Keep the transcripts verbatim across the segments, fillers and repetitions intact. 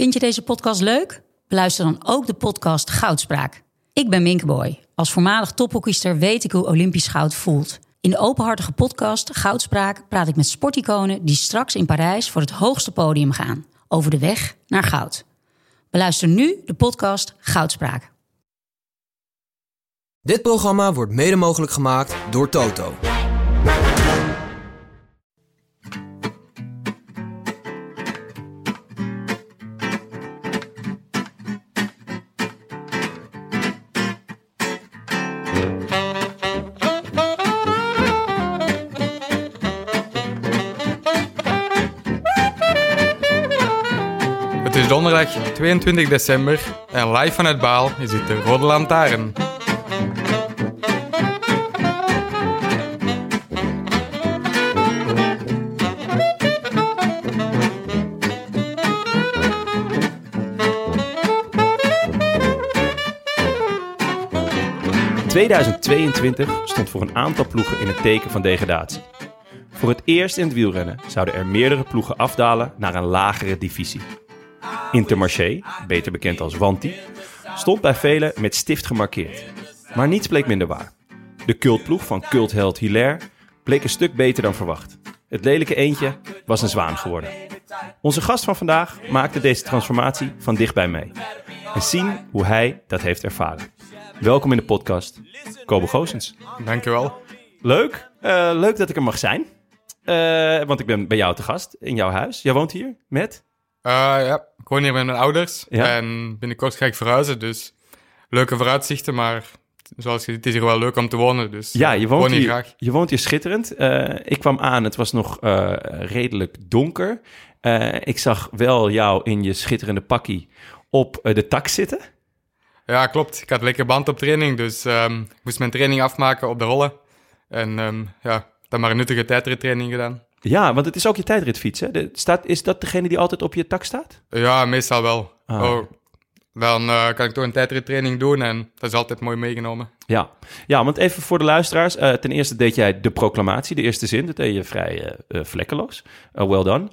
Vind je deze podcast leuk? Beluister dan ook de podcast Goudspraak. Ik ben Minke Boy. Als voormalig tophockeyster weet ik hoe Olympisch goud voelt. In de openhartige podcast Goudspraak praat ik met sporticonen die straks in Parijs voor het hoogste podium gaan. Over de weg naar goud. Beluister nu de podcast Goudspraak. Dit programma wordt mede mogelijk gemaakt door Toto. Het is donderdag tweeëntwintig december en live vanuit Baal is het de Rode Lantaarn. tweeduizend tweeëntwintig stond voor een aantal ploegen in het teken van degradatie. Voor het eerst in het wielrennen zouden er meerdere ploegen afdalen naar een lagere divisie. Intermarché, beter bekend als Wanty, stond bij velen met stift gemarkeerd. Maar niets bleek minder waar. De cultploeg van cultheld Hilaire bleek een stuk beter dan verwacht. Het lelijke eendje was een zwaan geworden. Onze gast van vandaag maakte deze transformatie van dichtbij mee. En zien hoe hij dat heeft ervaren. Welkom in de podcast, Kobe Goossens. Dankjewel. Leuk, uh, leuk dat ik er mag zijn. Uh, want ik ben bij jou te gast in jouw huis. Jij woont hier met? Uh, ja, ik woon hier met mijn ouders Ja. en binnenkort ga ik verhuizen, dus leuke vooruitzichten, maar zoals je ziet, het is hier wel leuk om te wonen, dus Ja, je woont, woon hier hier, graag. je woont hier schitterend. Uh, ik kwam aan, het was nog uh, redelijk donker. Uh, ik zag wel jou in je schitterende pakkie op uh, de tak zitten. Ja, klopt. Ik had lekker band op training, dus um, ik moest mijn training afmaken op de rollen. En um, ja, dan maar een nuttige tijdrittraining gedaan. Ja, want het is ook je tijdritfiets, hè? De, staat, is dat degene die altijd op je tak staat? Ja, meestal wel. Ah. Oh, dan uh, kan ik toch een tijdrittraining doen en dat is altijd mooi meegenomen. Ja, ja, want even voor de luisteraars. Uh, ten eerste deed jij de proclamatie, de eerste zin. Dat deed je vrij uh, uh, vlekkeloos. Uh, well done.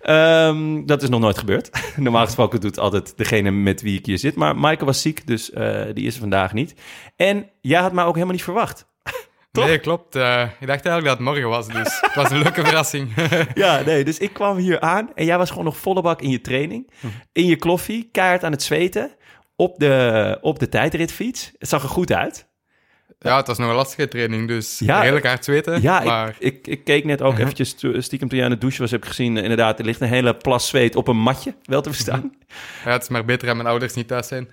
Um, dat is nog nooit gebeurd. Normaal gesproken doet altijd degene met wie ik hier zit. Maar Maaike was ziek, dus uh, die is er vandaag niet. En jij had mij ook helemaal niet verwacht. Toch? Nee, klopt. Uh, ik dacht eigenlijk dat het morgen was, dus het was een leuke verrassing. Ja, nee, dus ik kwam hier aan en jij was gewoon nog volle bak in je training. In je kloffie, keihard aan het zweten. Op de, op de tijdritfiets. Het zag er goed uit. Ja, het was nog een lastige training, dus Ja, redelijk hard zweten. Ja, maar... ik, ik, ik keek net ook eventjes to- stiekem toen jij aan het douchen was, heb ik gezien, uh, inderdaad, er ligt een hele plas zweet op een matje, wel te verstaan. Ja, het is maar beter dat mijn ouders niet thuis zijn.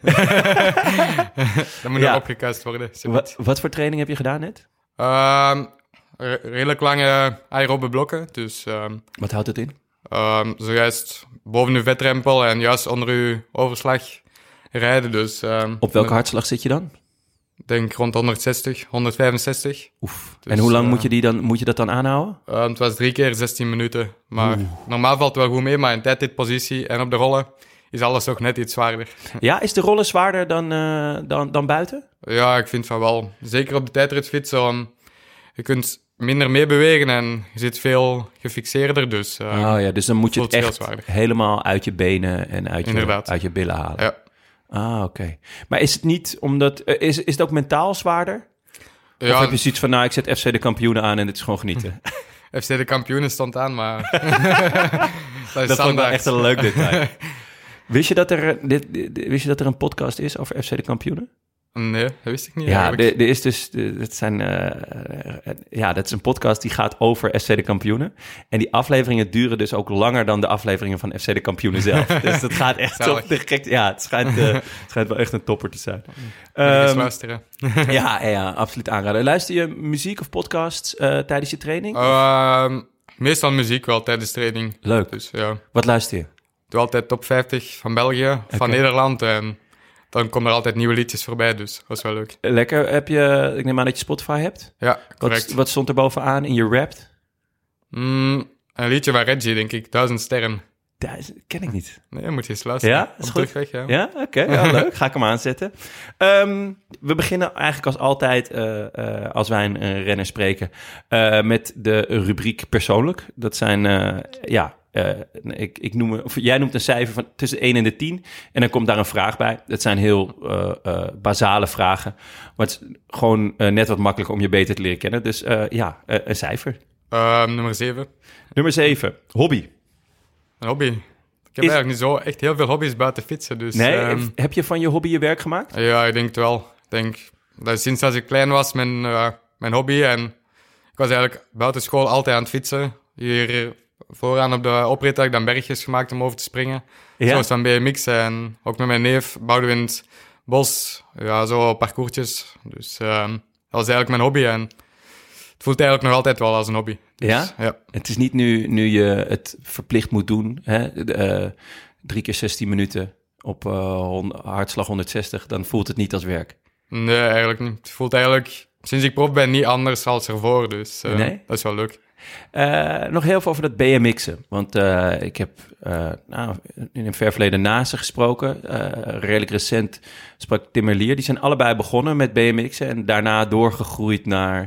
Dan moet Ja. nog opgekuist worden. Wat, wat voor training heb je gedaan net? Um, re- redelijk lange aerobe blokken, dus um, Wat houdt het in? um, zojuist boven uw vetrempel en juist onder uw overslag rijden. Dus, um, Op welke hartslag zit je dan? Ik denk rond honderdzestig, honderdvijfenzestig. Oef. Dus, en hoe lang uh, moet, je die dan, moet je dat dan aanhouden? Um, het was drie keer zestien minuten, maar normaal valt het wel goed mee, maar in tijdritpositie en op de rollen is alles toch net iets zwaarder. Ja, is de rollen zwaarder dan, uh, dan, dan buiten? Ja, ik vind van wel. Zeker op de tijdritfiets. Um, je kunt minder meebewegen en je zit veel gefixeerder. Dus, uh, oh ja, dus dan moet je het voelt echt veel zwaarder. helemaal uit je benen en uit je, Inderdaad. uit je billen halen. Ja. Ah, oké. Okay. Maar is het niet omdat... Uh, is, is het ook mentaal zwaarder? Ja, Of heb je zoiets van, nou, ik zet F C de kampioenen aan en het is gewoon genieten? F C de kampioenen stond aan, maar... dat is Dat vond ik wel standaard. echt een leuk detail. Wist je dat er, dit, dit- wist je dat er een podcast is over F C de kampioenen? Nee, dat wist ik niet Ja, eigenlijk. er er is dus, de- dat zijn, eh, ja, dat is een podcast die gaat over F C de kampioenen. En die afleveringen duren dus ook langer dan de afleveringen van F C de kampioenen zelf. Dus dat gaat echt Zalig. op de gek. Ja, het schijnt, eh, het schijnt wel echt een topper te zijn. Moet ik eens Ehm, luisteren. ja, ja, absoluut aanraden. Luister je muziek of podcasts eh, tijdens je training? Ehm, meestal muziek wel tijdens training. Leuk. Dus ja, Wat luister je? ik doe altijd top vijftig van België, van Oké. Nederland en dan komen er altijd nieuwe liedjes voorbij, dus dat is wel leuk. Lekker. Heb je, ik neem aan dat je Spotify hebt. Ja, correct. Wat, wat stond er bovenaan in je rap? Mm, een liedje van Reggie, denk ik, Duizend Sterren. Dat ken ik niet. Nee, moet je eens luisteren. Ja, is Op goed. terugweg, ja. Ja, oké. Ja, leuk. Ga ik hem aanzetten. Um, we beginnen eigenlijk als altijd, uh, uh, als wij een uh, renner spreken, uh, met de rubriek persoonlijk. Dat zijn uh, ja, uh, ik, ik noem, of jij noemt een cijfer van tussen één en de tien. En dan komt daar een vraag bij. Dat zijn heel uh, uh, basale vragen. Maar het is gewoon uh, net wat makkelijker om je beter te leren kennen. Dus uh, ja, uh, een cijfer. Uh, nummer zeven. Nummer zeven, hobby. Een hobby. Ik heb Is... eigenlijk niet zo echt heel veel hobby's buiten fietsen. Dus, nee, um... heb je van je hobby je werk gemaakt? Ja, ik denk het wel. Ik denk dat sinds als ik klein was mijn, uh, mijn hobby. En ik was eigenlijk buiten school altijd aan het fietsen. Hier vooraan op de oprit heb ik dan bergjes gemaakt om over te springen. Ja? Zoals van B M X. En ook met mijn neef bouwden we in het bos ja, zo parcoursjes. Dus uh, dat was eigenlijk mijn hobby. En het voelt eigenlijk nog altijd wel als een hobby. Dus, ja? ja? Het is niet nu, nu je het verplicht moet doen. Hè? Uh, drie keer zestien minuten op uh, hartslag honderdzestig. Dan voelt het niet als werk. Nee, eigenlijk niet. Het voelt eigenlijk, sinds ik prof ben, niet anders als ervoor. Dus uh, nee? dat is wel leuk. Uh, nog heel veel over dat B M X'en. Want uh, ik heb uh, nou, in een ver verleden Nase gesproken. Uh, redelijk recent sprak Tim Merlier. Die zijn allebei begonnen met B M X'en. En daarna doorgegroeid naar,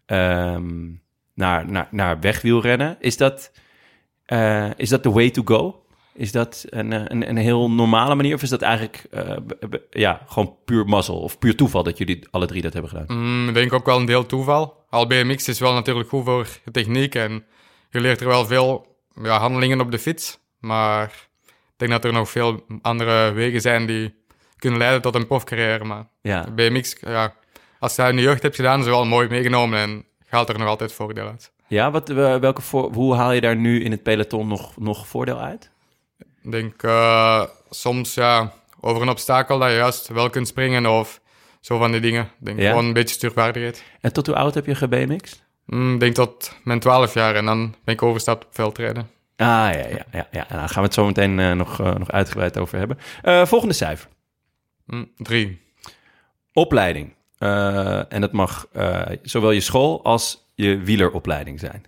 um, naar, naar, naar wegwielrennen. Is dat, uh, is dat the way to go? Is dat een, een, een heel normale manier? Of is dat eigenlijk uh, b- b- ja, gewoon puur mazzel of puur toeval dat jullie alle drie dat hebben gedaan? Mm, ik denk ook wel een deel toeval. Al B M X is wel natuurlijk goed voor de techniek en je leert er wel veel ja, handelingen op de fiets. Maar ik denk dat er nog veel andere wegen zijn die kunnen leiden tot een profcarrière. Maar Ja. B M X, ja, als je dat in de jeugd hebt gedaan, is het wel mooi meegenomen en je haalt er nog altijd voordeel uit. Ja, wat, welke voor, hoe haal je daar nu in het peloton nog, nog voordeel uit? Ik denk uh, soms ja, over een obstakel dat je juist wel kunt springen of zo van die dingen. Ik denk Ja? gewoon een beetje stuurvaardigheid. En tot hoe oud heb je ge-B M X'd? Mm, ik denk tot mijn twaalf jaar en dan ben ik overgestapt op veldrijden. Ah, ja, ja, ja, ja. Nou, daar gaan we het zo meteen uh, nog, uh, nog uitgebreid over hebben. Uh, volgende cijfer. Mm, drie. Opleiding. Uh, en dat mag uh, zowel je school als je wieleropleiding zijn.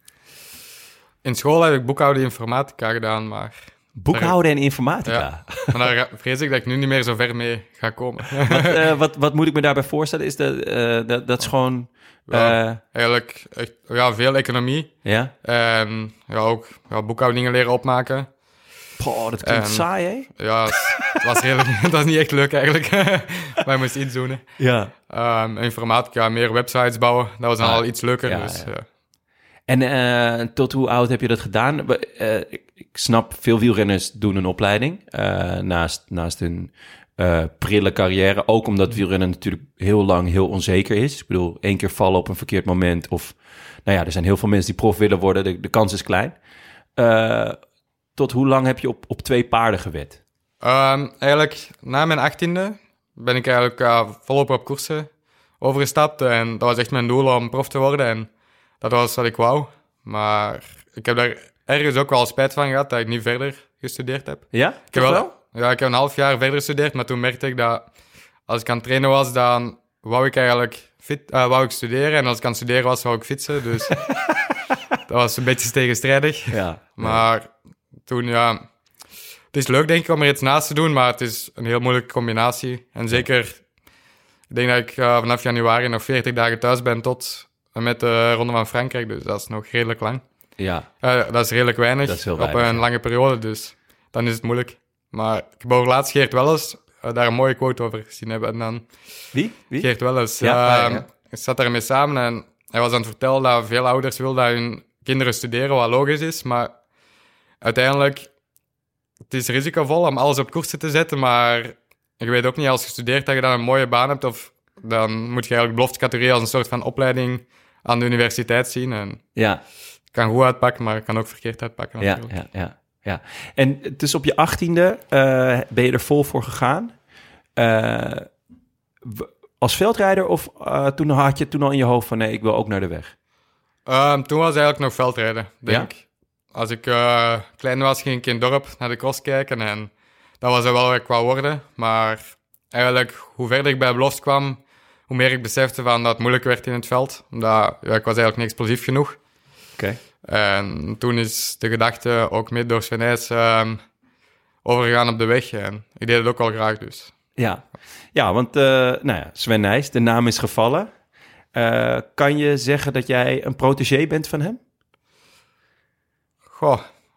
In school heb ik boekhouden informatica gedaan, maar... Boekhouden en informatica. Ja, maar daar vrees ik dat ik nu niet meer zo ver mee ga komen. wat, uh, wat, wat moet ik me daarbij voorstellen? Is dat, uh, dat, dat is gewoon... Uh... Ja, eigenlijk echt, ja, veel economie. Ja? En ja, ook ja, boekhoudingen leren opmaken. Poh, dat klinkt en, saai, hè? Ja, het was redelijk... Het was niet echt leuk, eigenlijk. Maar je moest iets doen. Hè. Ja. Um, informatica, meer websites bouwen. Dat was dan ah, al iets leuker. Ja, dus, ja. Ja. En uh, tot hoe oud heb je dat gedaan? Uh, ik, ik snap, veel wielrenners doen een opleiding uh, naast, naast hun uh, prille carrière. Ook omdat wielrennen natuurlijk heel lang heel onzeker is. Ik bedoel, één keer vallen op een verkeerd moment. Of, nou ja, er zijn heel veel mensen die prof willen worden. De, de kans is klein. Uh, tot hoe lang heb je op, op twee paarden gewed? Um, eigenlijk, na mijn achttiende ben ik eigenlijk uh, volop op koersen overgestapt. En dat was echt mijn doel om prof te worden. En dat was wat ik wou. Maar ik heb daar ergens ook wel spijt van gehad dat ik niet verder gestudeerd heb. Ja? Ik heb wel, wel? Ja, ik heb een half jaar verder gestudeerd. Maar toen merkte ik dat als ik aan het trainen was, dan wou ik eigenlijk fit, uh, wou ik studeren. En als ik aan het studeren was, wou ik fietsen. Dus dat was een beetje tegenstrijdig. Ja. Maar ja. toen, ja... Het is leuk, denk ik, om er iets naast te doen. Maar het is een heel moeilijke combinatie. En zeker, ik denk dat ik uh, vanaf januari nog veertig dagen thuis ben tot... met de Ronde van Frankrijk, dus dat is nog redelijk lang. Ja. Uh, dat is redelijk weinig, dat is heel weinig op een ja. lange periode, dus dan is het moeilijk. Maar ik heb over laatst Geert Welles uh, daar een mooie quote over gezien hebben. En dan Wie? Wie? Geert Welles. Ja, uh, ah, ja. Ik zat daarmee samen en hij was aan het vertellen dat veel ouders willen dat hun kinderen studeren, wat logisch is. Maar uiteindelijk, het is risicovol om alles op koersen te zetten, maar je weet ook niet als je studeert dat je dan een mooie baan hebt of... dan moet je eigenlijk beloftecategorie als een soort van opleiding aan de universiteit zien. En ja. Het kan goed uitpakken, maar het kan ook verkeerd uitpakken natuurlijk. Ja, ja, ja, ja. En dus op je achttiende uh, ben je er vol voor gegaan. Uh, als veldrijder of uh, toen had je toen al in je hoofd van nee, ik wil ook naar de weg? Um, toen was eigenlijk nog veldrijden, denk ik. Ja? Als ik uh, klein was, ging ik in het dorp naar de cross kijken en dat was er wel wat ik wou worden. Maar eigenlijk, hoe verder ik bij de belofte kwam, hoe meer ik besefte van dat het moeilijk werd in het veld. Omdat ja, ik was eigenlijk niet explosief genoeg. Okay. En toen is de gedachte ook mee door Sven Nys um, overgegaan op de weg. En ik deed het ook wel graag dus. Ja, ja want uh, nou ja, Sven Nys, de naam is gevallen. Uh, kan je zeggen dat jij een protégé bent van hem? Goh,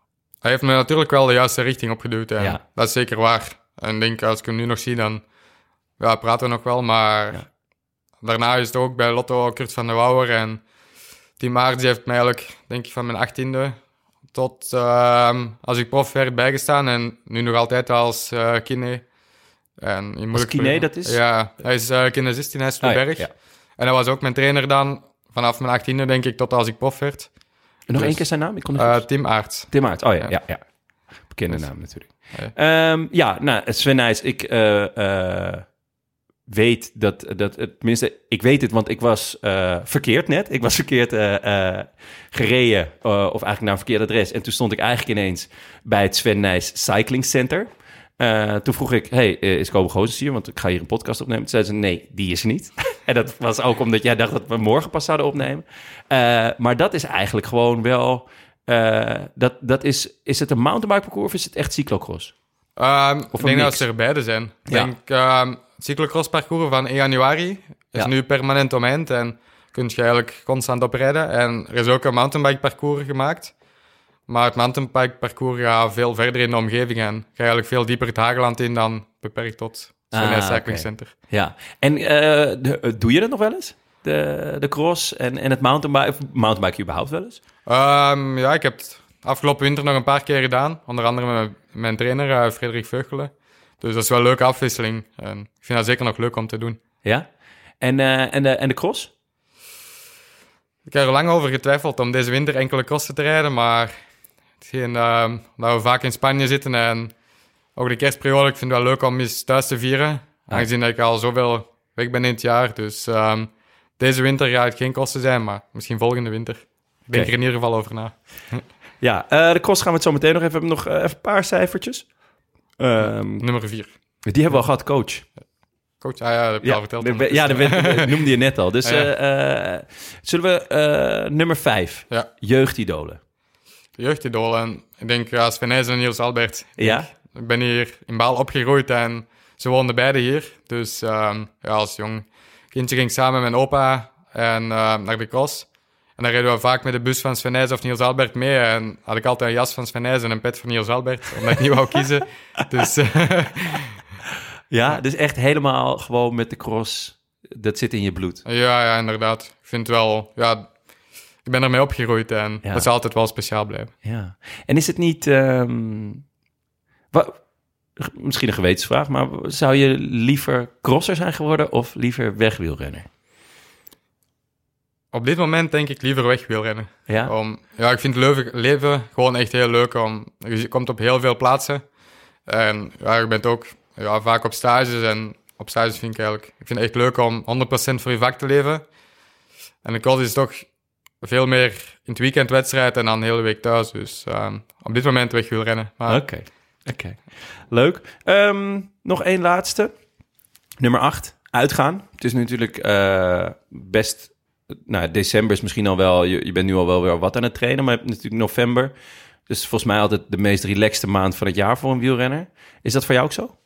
hij heeft me natuurlijk wel de juiste richting opgeduwd. En Ja. dat is zeker waar. En ik denk, als ik hem nu nog zie, dan ja, praten we nog wel. Maar Ja. daarna is het ook bij Lotto Kurt van der Wouwer. En Tim Aerts heeft mij eigenlijk, denk ik, van mijn achttiende tot uh, als ik prof werd bijgestaan. En nu nog altijd als uh, kine. En je moet kine, dat is? Ja, hij is uh, kinesist in IJsselberg. Oh, ja, ja. En hij was ook mijn trainer dan, vanaf mijn achttiende, denk ik, tot als ik prof werd. En nog Dus, één keer zijn naam? Ik kon het Uh, niet- Tim Aerts. Tim Aerts. Oh ja, Ja. ja, ja. Bekende Dus- naam natuurlijk. Ja. Um, ja, nou, Sven Nys, ik uh, uh, weet dat, dat, tenminste, ik weet het, want ik was uh, verkeerd net. Ik was verkeerd uh, uh, gereden, uh, of eigenlijk naar een verkeerd adres. En toen stond ik eigenlijk ineens bij het Sven Nys Cycling Center. Uh, toen vroeg ik, hey, uh, is Kobe Gozens hier? Want ik ga hier een podcast opnemen. Toen zeiden ze, nee, die is er niet. En dat was ook omdat jij dacht dat we morgen pas zouden opnemen. Uh, maar dat is eigenlijk gewoon wel... Uh, dat, dat is, is het een mountainbike parcours of is het echt cyclocross? Um, Of ik een denk dat mix? ze er beide zijn. Ik Ja. denk, um, het cyclocross parcours van één januari is Ja. nu permanent omheind en kun je eigenlijk constant oprijden. En er is ook een mountainbike parcours gemaakt. Maar het mountainbike parcours gaat veel verder in de omgeving en ga eigenlijk veel dieper het Hageland in dan beperkt tot het Ah, Sven Nys Cycling oké. Center. Ja. En uh, de, doe je dat nog wel eens? De, de cross en, en het mountainbike, of mountainbike überhaupt wel eens? Um, ja, ik heb het afgelopen winter nog een paar keer gedaan. Onder andere met mijn, mijn trainer, uh, Frederik Veuchelen. Dus dat is wel een leuke afwisseling. En ik vind dat zeker nog leuk om te doen. Ja. En, uh, en, de, en de cross? Ik heb er lang over getwijfeld om deze winter enkele crossen te rijden, maar hetgeen, uh, dat we vaak in Spanje zitten en ook de kerstperiode, ik vind het wel leuk om eens thuis te vieren. Aangezien dat ik al zoveel weg ben in het jaar. Dus um, deze winter gaat het geen crossen zijn, maar misschien volgende winter. Ik denk Oké. er in ieder geval over na. Ja, uh, de cross gaan we het zo meteen nog even... Nog uh, even een paar cijfertjes. Um, Nummer vier. die hebben we al gehad, coach. Coach, ah ja, dat heb je al verteld. de- ja, dat werd- dat noemde je net al. Dus Ja. uh, uh, zullen we uh, nummer vijf, Ja, jeugdidolen. jeugdidool. En ik denk, ja, Sven Nys en Niels Albert. Ja? Ik ben hier in Baal opgegroeid en ze woonden beide hier. Dus um, ja, als jong kindje ging ik samen met mijn opa en, uh, naar de cross. En dan reden we vaak met de bus van Sven Nys of Niels Albert mee. En had ik altijd een jas van Sven Nys en een pet van Niels Albert, omdat ik niet wou kiezen. Dus uh, Ja, dus echt helemaal gewoon met de cross. Dat zit in je bloed. ja, ja, inderdaad. Ik vind wel, ja, ik ben ermee opgegroeid en Ja. dat zal altijd wel speciaal blijven. Ja. En is het niet... Um, wa- misschien een gewetensvraag, maar zou je liever crosser zijn geworden of liever wegwielrenner? Op dit moment denk ik liever weg wielrennen. Ja? Om, ja, ik vind het leven, leven gewoon echt heel leuk. Om, je komt op heel veel plaatsen. En ja, je bent ook ja, vaak op stages. En op stages vind ik eigenlijk... Ik vind het echt leuk om honderd procent voor je vak te leven. En de cross is toch veel meer in het weekend wedstrijd en dan de hele week thuis. Dus um, op dit moment weg wielrennen. Maar Oké, oké. Leuk. Um, nog één laatste. Nummer acht, uitgaan. Het is natuurlijk uh, best... Nou, december is misschien al wel... Je, je bent nu al wel weer wat aan het trainen, maar je hebt natuurlijk november. Dus volgens mij altijd de meest relaxte maand van het jaar voor een wielrenner. Is dat voor jou ook zo?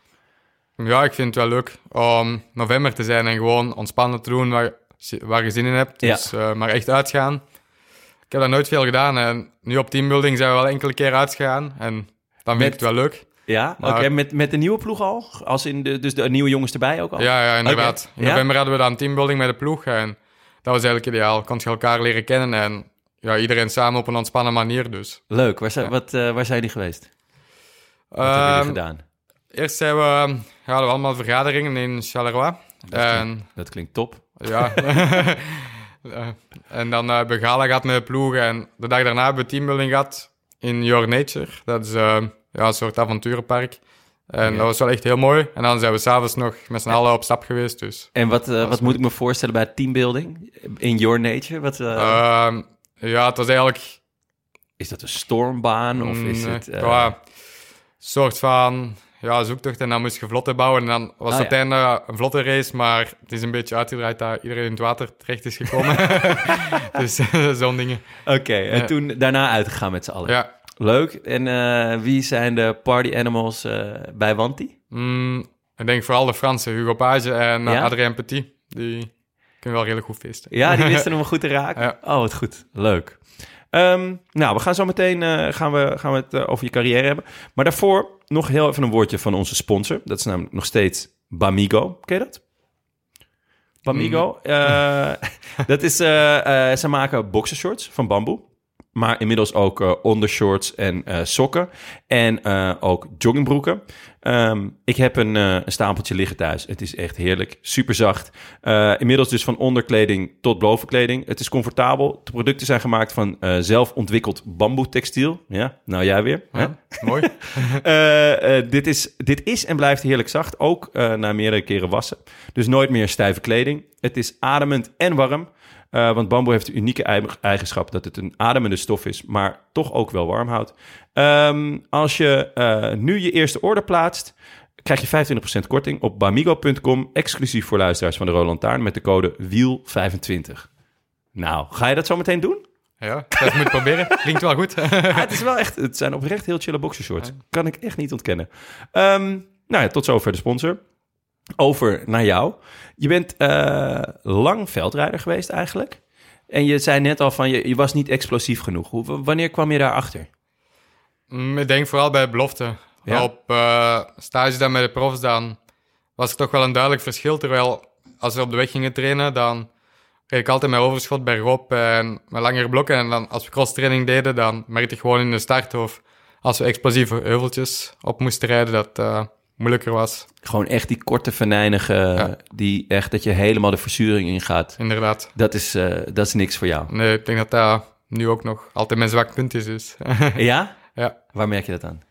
ja, ik vind het wel leuk om november te zijn en gewoon ontspannen te doen waar, waar je zin in hebt. Dus Ja. uh, maar echt uitgaan. Ik heb dat nooit veel gedaan en nu op teambuilding zijn we wel enkele keer uitgegaan. En dan vind Met- ik het wel leuk. Ja, Maar- oké. Met, met de nieuwe ploeg al? Als in de, dus de nieuwe jongens erbij ook al? Ja, ja, inderdaad. Oké. In Ja? november hadden we dan teambuilding met de ploeg en dat was eigenlijk ideaal. Kon je elkaar leren kennen en ja, iedereen samen op een ontspannen manier dus. Leuk. Waar zijn, Ja. wat, uh, waar zijn jullie geweest? Wat hebben jullie Ehm, gedaan? Eerst zijn we, ja, hadden we allemaal vergaderingen in Charleroi. Dat En klinkt, dat klinkt top. ja. Eh, en dan uh, hebben we gala gehad met de ploeg. En de dag daarna hebben we teambuilding gehad in Your Nature. Dat is uh, ja, een soort avonturenpark. En Ja. dat was wel echt heel mooi. En dan zijn we s'avonds nog met z'n allen op stap geweest. Dus. En wat, uh, was wat moet ik me voorstellen bij teambuilding? In your nature? Wat, uh, Uh, ja, het was eigenlijk... is dat een stormbaan? Of is mm, het... uh, ja, een soort van ja, zoektocht. En dan moest je vlotten bouwen. En dan was Ah, het ja. einde een vlotte race. Maar het is een beetje uitgedraaid dat iedereen in het water terecht is gekomen. Dus zo'n dingen. Oké, en Ja. toen daarna uitgegaan met z'n allen. Ja. Leuk. En uh, wie zijn de party animals uh, bij Wanty? Mm, ik denk vooral de Fransen, Hugo Page en uh, Ja? Adrien Petit. Die kunnen wel redelijk goed feesten. Ja, die wisten hem wel goed te raken. Ja. Oh, wat goed. Leuk. Um, nou, we gaan zo meteen uh, gaan we, gaan we het uh, over je carrière hebben. Maar daarvoor nog heel even een woordje van onze sponsor. Dat is namelijk nog steeds Bamigo. Ken je dat? Bamigo. Mm. Uh, dat is, uh, uh, ze maken boxershorts van bamboe. Maar inmiddels ook uh, ondershorts en uh, sokken. En uh, ook joggingbroeken. Um, ik heb een, uh, een stapeltje liggen thuis. Het is echt heerlijk. Super zacht. Uh, inmiddels dus van onderkleding tot bovenkleding. Het is comfortabel. De producten zijn gemaakt van uh, zelf ontwikkeld bamboetextiel. Ja, nou jij weer. Ja, mooi. uh, uh, dit, is, dit is en blijft heerlijk zacht. Ook uh, na meerdere keren wassen. Dus nooit meer stijve kleding. Het is ademend en warm. Uh, want bamboe heeft de unieke eigenschap dat het een ademende stof is, maar toch ook wel warm houdt. Um, als je uh, nu je eerste order plaatst, krijg je vijfentwintig procent korting op bamigo punt com, exclusief voor luisteraars van de Rode Lantaarn, met de code wiel vijfentwintig. Nou, ga je dat zo meteen doen? Ja, dat moet ik proberen. Klinkt wel goed. Ja, het is wel echt, het zijn oprecht heel chille boxershorts. Kan ik echt niet ontkennen. Um, nou ja, tot zover de sponsor. Over naar jou. Je bent uh, lang veldrijder geweest eigenlijk. En je zei net al van, je, je was niet explosief genoeg. Hoe, wanneer kwam je daarachter? Mm, ik denk vooral bij belofte. Ja? Op uh, stage dan met de profs, dan was er toch wel een duidelijk verschil. Terwijl als we op de weg gingen trainen, dan reed ik altijd met overschot bergop en met langere blokken. En dan als we crosstraining deden, dan merkte ik gewoon in de start of als we explosieve heuveltjes op moesten rijden, dat uh, moeilijker was. Gewoon echt die korte venijnige, ja. Die echt dat je helemaal de verzuring ingaat. Inderdaad. Dat is, uh, dat is niks voor jou. Nee, ik denk dat dat nu ook nog altijd mijn zwak punt is. Dus. Ja? Ja. Waar merk je dat aan?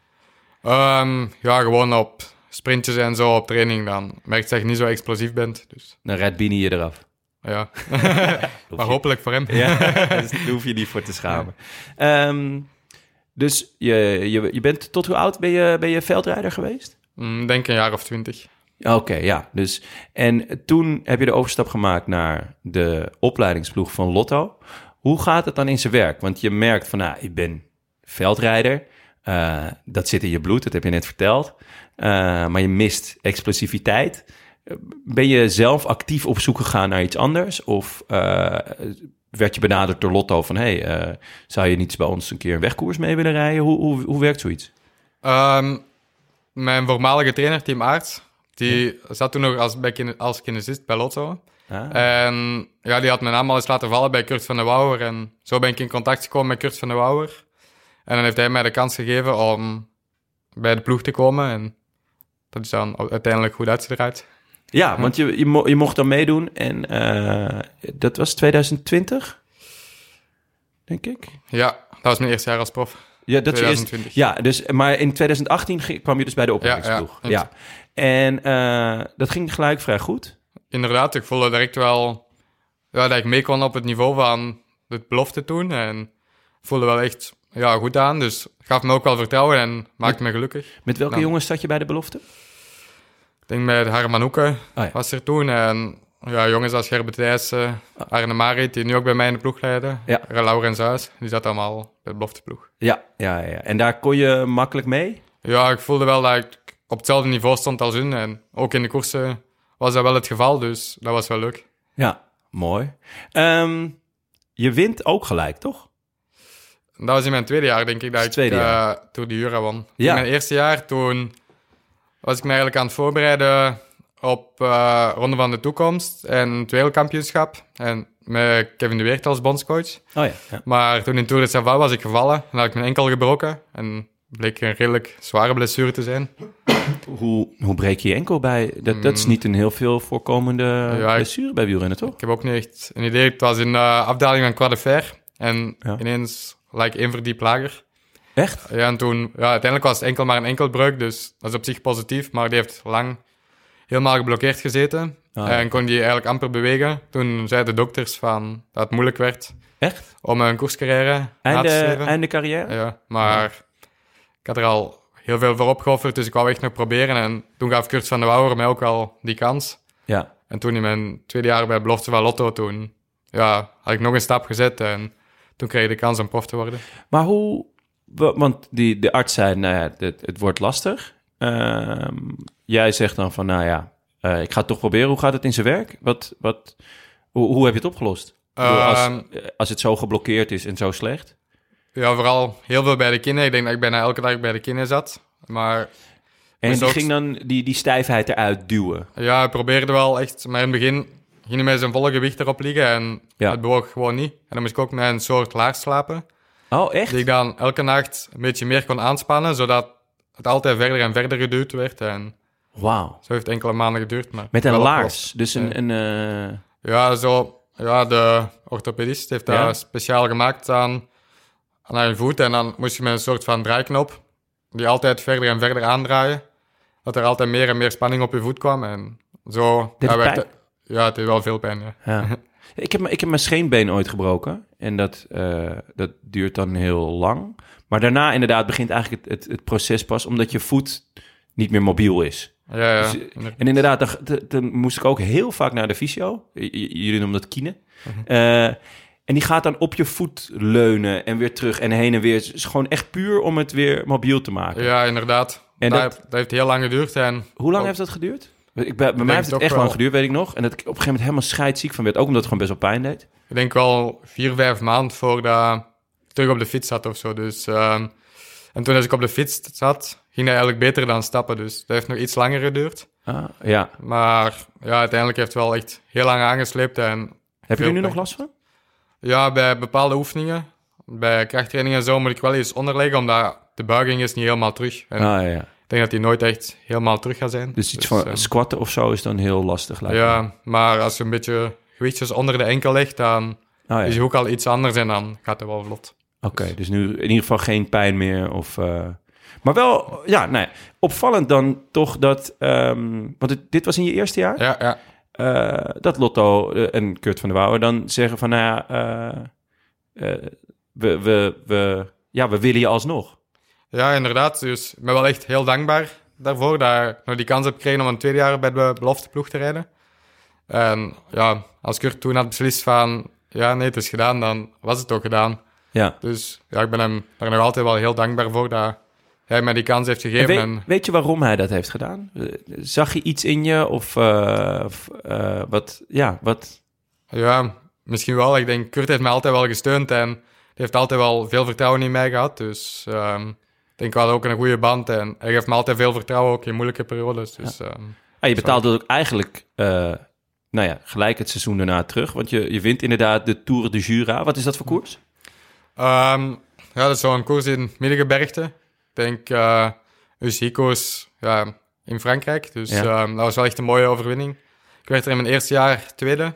Um, ja, gewoon op sprintjes en zo op training. Dan merk je dat je niet zo explosief bent. Dus. Dan rijdt Bini je eraf. Ja, maar hopelijk voor hem. Ja, dus daar hoef je niet voor te schamen. Ja. Um, dus je, je, je bent, tot hoe oud ben je, ben je veldrijder geweest? Mm, denk een jaar of twintig. Oké, okay, ja. Dus, en toen heb je de overstap gemaakt naar de opleidingsploeg van Lotto. Hoe gaat het dan in zijn werk? Want je merkt van, nou, ik ben veldrijder. Uh, dat zit in je bloed, dat heb je net verteld. Uh, maar je mist explosiviteit. Ben je zelf actief op zoek gegaan naar iets anders? Of uh, werd je benaderd door Lotto van, hey, uh, zou je niet bij ons een keer een wegkoers mee willen rijden? Hoe, hoe, hoe werkt zoiets? Um, mijn voormalige trainer, Team Aerts, die ja. zat toen nog als, bij, als kinesist bij Lotto. Ah. En ja, die had mijn naam al eens laten vallen bij Kurt van der Wouwer. En zo ben ik in contact gekomen met Kurt van der Wouwer. En dan heeft hij mij de kans gegeven om bij de ploeg te komen. En dat is dan uiteindelijk goed uitgedraaid. Ja, want je, je, mo- je mocht dan meedoen en uh, dat was twintig twintig, denk ik? Ja, dat was mijn eerste jaar als prof. Ja, dat is eerst, ja, dus, maar in twintig achttien ging, kwam je dus bij de opleidingsploeg. Ja, ja. ja. En uh, dat ging gelijk vrij goed. Inderdaad, ik voelde direct wel ja, dat ik mee kon op het niveau van het belofte toen. En voelde wel echt ja, goed aan, dus gaf me ook wel vertrouwen en maakte met, me gelukkig. Met welke Dan, jongens zat je bij de belofte? Ik denk met Harman Hoeke oh, ja. was er toen. En ja, jongens als Gerbe Thijssen, Arne Marit, die nu ook bij mij in de ploeg leiden. Ja. Laurens Huis, die zat allemaal bij de belofteploeg. Ja, ja, ja, en daar kon je makkelijk mee? Ja, ik voelde wel dat ik op hetzelfde niveau stond als hun. En ook in de koersen was dat wel het geval, dus dat was wel leuk. Ja, mooi. Um, je wint ook gelijk, toch? Dat was in mijn tweede jaar, denk ik, dat, dat ik uh, Tour de Jura won. Ja. In mijn eerste jaar, toen was ik me eigenlijk aan het voorbereiden op uh, Ronde van de Toekomst en het wereldkampioenschap. En met Kevin de Weert als bondscoach. Oh ja, ja. Maar toen in Tour de Savoie was ik gevallen en had ik mijn enkel gebroken. En bleek een redelijk zware blessure te zijn. Hoe, hoe breek je je enkel bij? Dat, dat is niet een heel veel voorkomende ja, blessure ik, bij wielrennen, toch? Ik heb ook niet echt een idee. Het was in de afdaling van Croix de Fer. En ja. ineens lag ik één verdiep lager. Echt? Ja, en toen... Ja, uiteindelijk was het enkel maar een enkelbreuk, dus dat is op zich positief. Maar die heeft lang helemaal geblokkeerd gezeten. Ah, ja. En kon die eigenlijk amper bewegen. Toen zeiden de dokters van dat het moeilijk werd. Echt? Om een koerscarrière na te streven. Einde carrière? Ja, maar ja. ik had er al heel veel voor opgeofferd, dus ik wou echt nog proberen. En toen gaf Kurt van der Wouwer mij ook al die kans. Ja. En toen in mijn tweede jaar bij belofte van Lotto, toen ja, had ik nog een stap gezet en toen kreeg ik de kans om prof te worden. Maar hoe... Want die, de arts zei, nou ja, het, het wordt lastig. Uh, jij zegt dan van, nou ja, uh, ik ga het toch proberen. Hoe gaat het in zijn werk? Wat, wat, hoe, hoe heb je het opgelost? Uh, als, als het zo geblokkeerd is en zo slecht? Ja, vooral heel veel bij de kinnen. Ik denk dat ik bijna elke dag bij de kinnen zat. Maar... En dus die ook- ging dan die, die stijfheid eruit duwen. Ja, ik probeerde wel echt... Maar in het begin ging hij met zijn volle gewicht erop liggen en Ja. het bewoog gewoon niet. En dan moest ik ook met een soort laars slapen. Oh, echt? Die ik dan elke nacht een beetje meer kon aanspannen, zodat het altijd verder en verder geduwd werd. En Wauw. zo heeft enkele maanden geduurd. Maar Met een wel laars. opgelost. Dus een... een eh, Ja, zo... Ja, de orthopedist heeft dat Ja. speciaal gemaakt aan, aan je voet. En dan moest je met een soort van draaiknop die altijd verder en verder aandraaien. Dat er altijd meer en meer spanning op je voet kwam. En zo... Deed ja, het werd pijn? het- ja, het deed wel veel pijn, ja. ja. ik, heb, m- ik heb mijn scheenbeen ooit gebroken. En dat, eh, dat duurt dan heel lang. Maar daarna inderdaad begint eigenlijk het, het, het proces pas... omdat je voet niet meer mobiel is. Ja, ja. Dus, en inderdaad, dan, dan- dan moest ik ook heel vaak naar de fysio. J- j- Jullie noemen dat kine. Eh, en die gaat dan op je voet leunen en weer terug en heen en weer. Het is gewoon echt puur om het weer mobiel te maken. Ja, inderdaad. En dat, dat- dat heeft heel lang geduurd. En Hoe lang ook- heeft dat geduurd? Ik, bij bij mij denk heeft het toch echt wel. lang geduurd, weet ik nog. En dat ik op een gegeven moment helemaal scheidsziek van werd. Ook omdat het gewoon best wel pijn deed. Ik denk wel vier, vijf maanden voordat ik terug op de fiets zat of zo. Dus, ehm, en toen als ik op de fiets zat, ging dat eigenlijk beter dan stappen. Dus dat heeft nog iets langer geduurd. Ah, ja. Maar ja, uiteindelijk heeft het wel echt heel lang aangesleept. En Heb je er veel nu nog pijn. last van? Ja, bij bepaalde oefeningen, bij krachttraining en zo, moet ik wel eens onderleggen, omdat de buiging is niet helemaal terug. En Ah, ja, ja. ik denk dat die nooit echt helemaal terug gaat zijn. Dus iets van ehm, squatten of zo is dan heel lastig. lijkt me. ja, maar als je een beetje gewichtjes onder de enkel legt, dan Oh, ja. is je ook al iets anders en dan gaat het wel vlot. Oké, dus nu in ieder geval geen pijn meer. Of, eh, Maar wel, ja, nou ja, opvallend dan toch dat... ehm, want het- dit was in je eerste jaar? Ja, ja. eh, dat Lotto eh, en Kurt van der Wouwen dan zeggen van... nou ja, eh, eh, we, we, we, ja, we willen je alsnog. Ja, inderdaad. Dus ik ben wel echt heel dankbaar daarvoor dat ik nog die kans heb gekregen om een tweede jaar bij de belofte ploeg te rijden. En ja, als Kurt toen had beslist van... Ja, nee, het is gedaan, dan was het ook gedaan. Ja. Dus ja, ik ben hem daar nog altijd wel heel dankbaar voor dat hij mij die kans heeft En gegeven. weet, En, weet je waarom hij dat heeft gedaan? Eh, Zag je iets in je? Of, uh, of uh, wat, ja, wat... ja, misschien wel. Ik denk, Kurt heeft mij altijd wel gesteund en hij heeft altijd wel veel vertrouwen in mij gehad. Dus um, ik denk, we hadden ook een goede band en hij geeft me altijd veel vertrouwen, ook in moeilijke periodes. Dus, ja. um, ah, je betaalde ook eigenlijk, uh, nou ja, gelijk het seizoen daarna terug. Want je, je wint inderdaad de Tour de Jura. Wat is dat voor koers? Um, ja, dat is zo'n koers in Middengebergte. Ik denk, uh, U C I-koers ja, in Frankrijk. Dus Ja. um, dat was wel echt een mooie overwinning. Ik werd er in mijn eerste jaar tweede.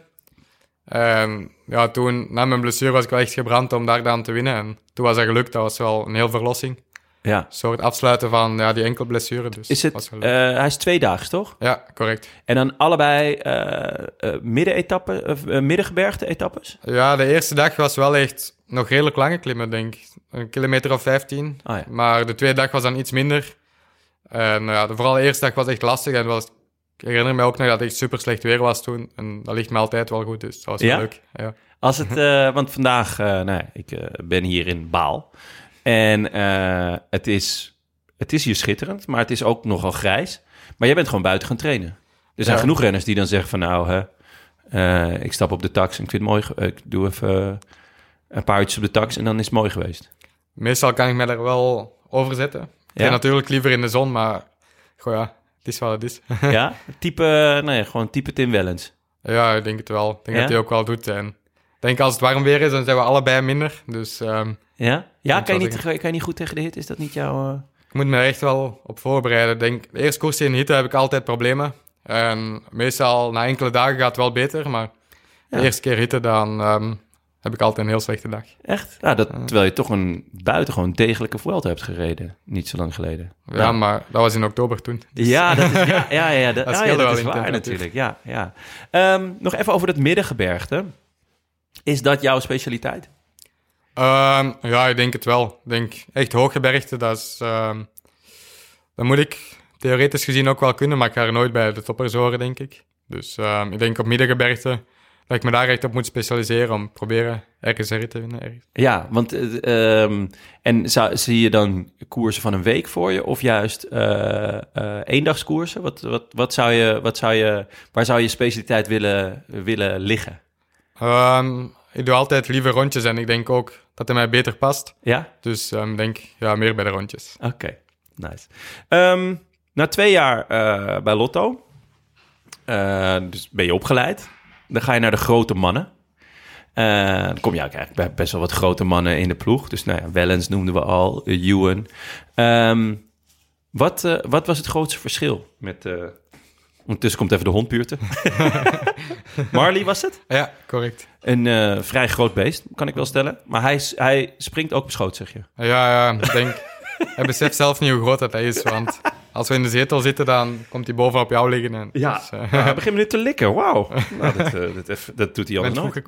En ja, toen, na mijn blessure, was ik wel echt gebrand om daar dan te winnen. En toen was dat gelukt. Dat was wel een heel verlossing. Ja. Een soort afsluiten van ja, die enkel blessure. Dus Is het, was wel uh, leuk. hij is tweedaags, toch? Ja, correct. En dan allebei uh, uh, middenetappen, uh, uh, middengebergte etappes? Ja, de eerste dag was wel echt nog redelijk lange klimmen, denk ik. Een kilometer of vijftien. Oh, ja. Maar de tweede dag was dan iets minder. En ja, de, vooral de eerste dag was echt lastig. En was, ik herinner me ook nog dat het echt super slecht weer was toen. En dat ligt me altijd wel goed, dus dat was wel Ja? leuk. Ja. Als het, uh, want vandaag, uh, nou ja, ik uh, ben hier in Baal. En uh, het, is, het is hier schitterend, maar het is ook nogal grijs. Maar jij bent gewoon buiten gaan trainen. Er zijn Ja. genoeg renners die dan zeggen van nou, hè, uh, ik stap op de tax en ik vind het mooi. Ge- ik doe even uh, een paar uurtjes op de tax en dan is het mooi geweest. Meestal kan ik me er wel over zetten. Ik Ja? ben natuurlijk liever in de zon, maar goh, ja, het is wat het is. Ja? Type, nou ja, gewoon type Tim Wellens. Ja, ik denk het wel. Ik denk Ja? dat hij ook wel doet. En ik denk als het warm weer is, dan zijn we allebei minder. Dus um, Ja? Ja, Ik kan je, zou niet, zeggen. kan je niet goed tegen de hit? Is dat niet jouw... Uh... ik moet me er echt wel op voorbereiden. Ik denk, de eerste koers in de hitte heb ik altijd problemen. En meestal na enkele dagen gaat het wel beter, maar Ja. de eerste keer hitte, dan um, heb ik altijd een heel slechte dag. Echt? Nou, dat, terwijl je toch een buitengewoon degelijke Vuelta hebt gereden. Niet zo lang geleden. Ja, Nou. maar dat was in oktober toen. Dus, Ja, dat is, ja, ja, ja, dat, Dat ah, ja, scheelde dat wel is in waar temperatuur. natuurlijk. Ja, ja. Um, nog even over het middengebergte. Is dat jouw specialiteit? Um, ja, ik denk het wel. Ik denk echt hooggebergte, dat is... Um, dat moet ik theoretisch gezien ook wel kunnen, maar ik ga er nooit bij de toppers horen, denk ik. Dus um, ik denk op middengebergte dat ik me daar echt op moet specialiseren om proberen ergens een rit te winnen. Ergens. Ja, want... Uh, um, en zou, zie je dan koersen van een week voor je? Of juist uh, uh, eendagskoersen? Wat, wat, wat zou je, wat zou je, waar zou je specialiteit willen, willen liggen? Um, ik doe altijd liever rondjes en ik denk ook dat hij mij beter past. Ja? Dus ik um, denk, ja, meer bij de rondjes. Oké, okay. Nice. Um, na twee jaar uh, bij Lotto, uh, dus ben je opgeleid. Dan ga je naar de grote mannen. Uh, dan kom je eigenlijk bij best wel wat grote mannen in de ploeg. Dus nou ja, Wellens noemden we al, uh, Ewan. Um, wat, uh, wat was het grootste verschil met... Uh, ondertussen komt even de hond buurten. Marley was het? Ja, correct. Een uh, vrij groot beest, kan ik wel stellen. Maar hij, hij springt ook op schoot, zeg je? Ja, ja, ik denk... hij beseft zelf niet hoe groot dat hij is, want... als we in de zetel zitten, dan komt hij bovenop jou liggen. En ja, dus, uh, hij begint nu te likken. Wauw. Nou, dat, uh, dat, even, dat doet hij anders nog.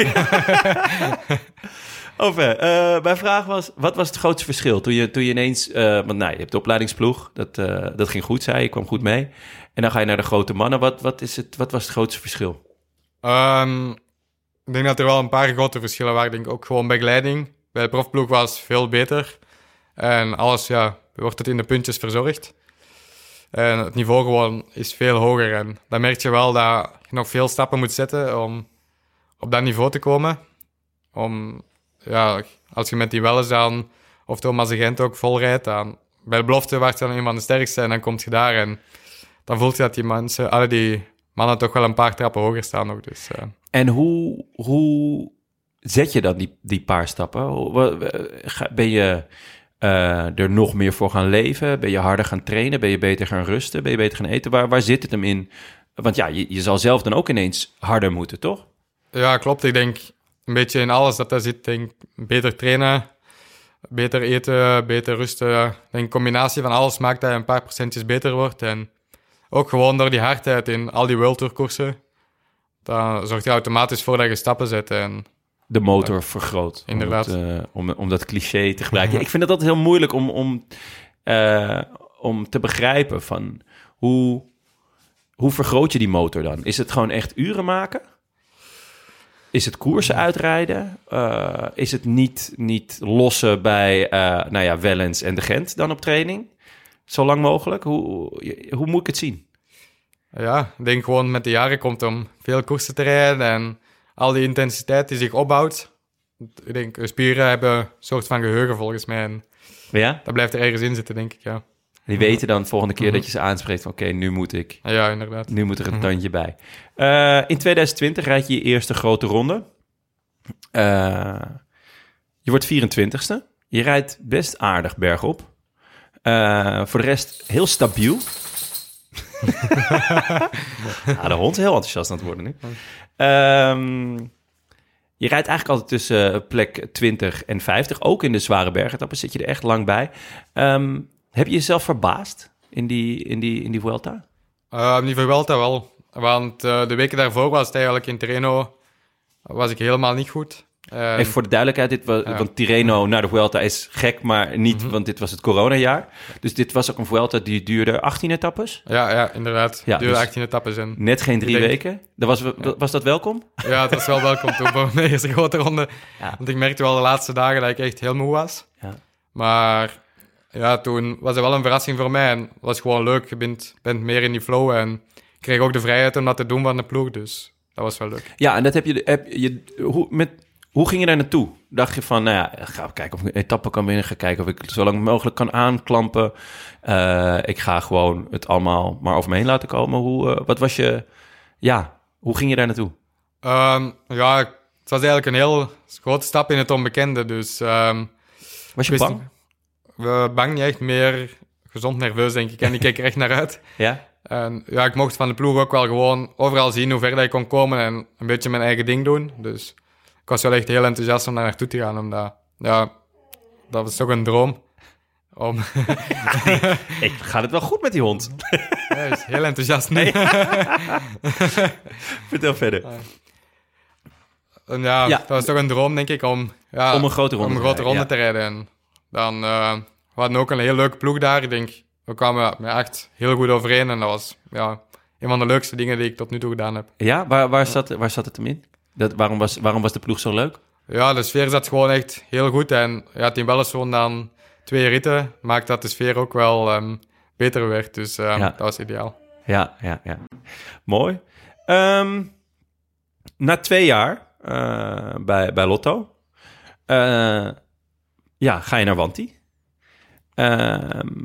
Enfin, uh, mijn vraag was, wat was het grootste verschil? Toen je, toen je ineens... Uh, want nou, je hebt de opleidingsploeg, dat, uh, dat ging goed, zei je, kwam goed mee. En dan ga je naar de grote mannen. Wat, wat, is het, wat was het grootste verschil? Um, ik denk dat er wel een paar grote verschillen waren. Ik denk ook gewoon begeleiding. Bij de profploeg was veel beter. En alles, ja, wordt het in de puntjes verzorgd. En het niveau gewoon is veel hoger. En dan merk je wel dat je nog veel stappen moet zetten om op dat niveau te komen. Om, ja, als je met die Welles dan, of Thomas de Gent ook vol rijdt, dan bij de belofte waar je dan een van de sterkste en dan kom je daar. En dan voelt je dat die mensen, alle die mannen toch wel een paar trappen hoger staan nog. Dus, uh. En hoe, hoe zet je dan die, die paar stappen? Ben je... Uh, er nog meer voor gaan leven? Ben je harder gaan trainen? Ben je beter gaan rusten? Ben je beter gaan eten? Waar, waar zit het hem in? Want ja, je, je zal zelf dan ook ineens harder moeten, toch? Ja, klopt. Ik denk een beetje in alles dat daar zit. Denk, beter trainen, beter eten, beter rusten. Ik denk, een combinatie van alles maakt dat je een paar procentjes beter wordt. En ook gewoon door die hardheid in al die World Tour koersen. Dan zorgt je automatisch voor dat je stappen zet en... de motor ja, vergroot. Inderdaad. Om, het, uh, om, om dat cliché te gebruiken. Ja, ik vind het altijd heel moeilijk om, om, uh, om te begrijpen van hoe, hoe vergroot je die motor dan? Is het gewoon echt uren maken? Is het koersen uitrijden? Uh, is het niet, niet lossen bij uh, nou ja, Wellens en de Gent dan op training? Zo lang mogelijk? Hoe, hoe moet ik het zien? Ja, ik denk gewoon met de jaren komt om veel koersen te rijden en al die intensiteit die zich opbouwt. Ik denk, spieren hebben een soort van geheugen volgens mij. En ja? Dat blijft er ergens in zitten, denk ik, ja. Die weten dan volgende keer mm-hmm. dat je ze aanspreekt van... oké, okay, nu moet ik... Ja, inderdaad. Nu moet er een mm-hmm. tandje bij. Uh, in twintig twintig rijd je je eerste grote ronde. Uh, je wordt vierentwintigste. Je rijdt best aardig bergop. Uh, voor de rest heel stabiel. Ja, de hond is heel enthousiast aan het worden nu. Um, je rijdt eigenlijk altijd tussen plek twintig en vijftig. Ook in de zware bergetappen zit je er echt lang bij. Um, heb je jezelf verbaasd in die, in die, in die Vuelta? Uh, die Vuelta wel. Want uh, de weken daarvoor was het eigenlijk in Tirreno... was ik helemaal niet goed. Uh, Even voor de duidelijkheid, dit was, ja. want Tirreno naar de Vuelta is gek, maar niet, mm-hmm. want dit was het coronajaar. Dus dit was ook een Vuelta die duurde achttien etappes? Ja, ja inderdaad. Ja, duurde dus achttien etappes. En net geen drie denk, weken. Dat was, ja. was dat welkom? Ja, het was wel welkom toen voor mijn eerste grote ronde. Ja. Want ik merkte wel de laatste dagen dat ik echt heel moe was. Ja. Maar ja, toen was het wel een verrassing voor mij. En het was gewoon leuk. Je bent, bent meer in die flow en ik kreeg ook de vrijheid om dat te doen van de ploeg. Dus dat was wel leuk. Ja, en dat heb je... Heb je hoe, met, hoe ging je daar naartoe? Dacht je van, nou ja, ga kijken of ik een etappe kan winnen. Ga kijken of ik het zo lang mogelijk kan aanklampen. Uh, ik ga gewoon het allemaal maar over me heen laten komen. Hoe, uh, wat was je... Ja, hoe ging je daar naartoe? Um, ja, het was eigenlijk een heel grote stap in het onbekende. Dus... Um, was je bang? We bang niet echt, meer gezond nerveus, denk ik. En ik keek er echt naar uit. Ja? En ja, ik mocht van de ploeg ook wel gewoon overal zien hoe ver dat ik kon komen en een beetje mijn eigen ding doen. Dus ik was wel echt heel enthousiast om daar naartoe te gaan, omdat, ja, dat was toch een droom. Om... ik gaat het wel goed met die hond. Ja, hij is heel enthousiast nu. Vertel verder. En ja, ja, dat was toch een droom, denk ik, om, ja, om een grote ronde, om een grote ronde ja. te rijden. En dan uh, we hadden ook een heel leuke ploeg daar. Ik denk, we kwamen met echt heel goed overeen. En dat was ja, een van de leukste dingen die ik tot nu toe gedaan heb. Ja, waar, waar, zat, waar zat het hem in? Dat, waarom, was, waarom was de ploeg zo leuk? Ja, de sfeer zat gewoon echt heel goed. En ja, Team Wellens won dan twee ritten. Maakt dat de sfeer ook wel um, beter werd. Dus um, ja. dat was ideaal. Ja, ja, ja. Mooi. Um, na twee jaar uh, bij, bij Lotto. Uh, ja, ga je naar Wanty. Uh,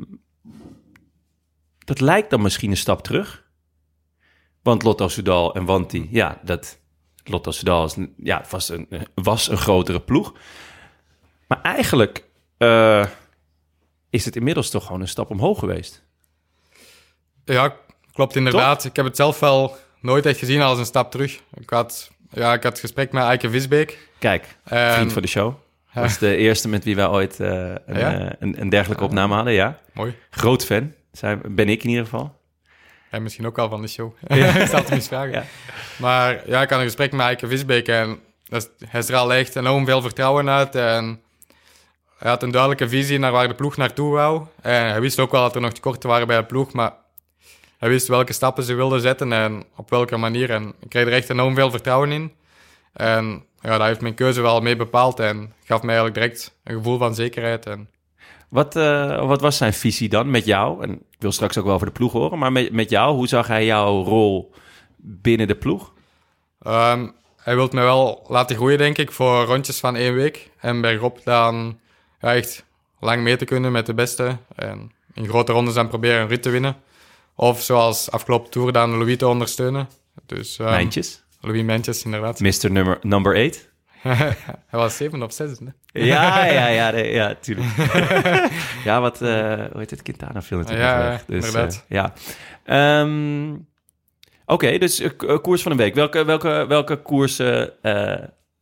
dat lijkt dan misschien een stap terug. Want Lotto Soudal en Wanty, ja, dat... Lotto Soudal is, ja, was, een, was een grotere ploeg. Maar eigenlijk uh, is het inmiddels toch gewoon een stap omhoog geweest. Ja, klopt inderdaad. Toch? Ik heb het zelf wel nooit echt gezien als een stap terug. Ik had, ja, ik had gesprek met Eike Visbeek. Kijk, En, vriend van de show. Ja. Dat is de eerste met wie wij ooit uh, een, ja? uh, een, een dergelijke opname hadden, ja. Mooi. Groot fan, zijn, ben ik in ieder geval. En misschien ook al van de show. Ja. Ik zal het misvragen. Ja. Maar ja, ik had een gesprek met Eike Visbeek en dat is, hij straalde echt enorm veel vertrouwen uit. En hij had een duidelijke visie naar waar de ploeg naartoe wou. En hij wist ook wel dat er nog tekorten waren bij de ploeg, maar hij wist welke stappen ze wilden zetten en op welke manier. En ik kreeg er echt enorm veel vertrouwen in. En ja, dat heeft mijn keuze wel mee bepaald en gaf mij eigenlijk direct een gevoel van zekerheid. En... Wat, uh, wat was zijn visie dan met jou? En ik wil straks ook wel over de ploeg horen, maar met, met jou, hoe zag hij jouw rol binnen de ploeg? Um, hij wil mij wel laten groeien, denk ik, voor rondjes van één week. En bergop dan ja, echt lang mee te kunnen met de beste. En in grote rondes dan proberen een rit te winnen. Of zoals afgelopen Tour dan Louis te ondersteunen. Dus, um, Mijntjes? Louis Mijntjes, inderdaad. mister Number, number eight? Hij was zeven of zes, hè? Ja, ja, ja, nee, ja, tuurlijk. ja, wat, uh, hoe heet het, Quintana viel natuurlijk ja, weg. Dus, inderdaad. Uh, ja. Um, Oké, okay, dus uh, koers van een week. Welke, welke, welke koersen uh,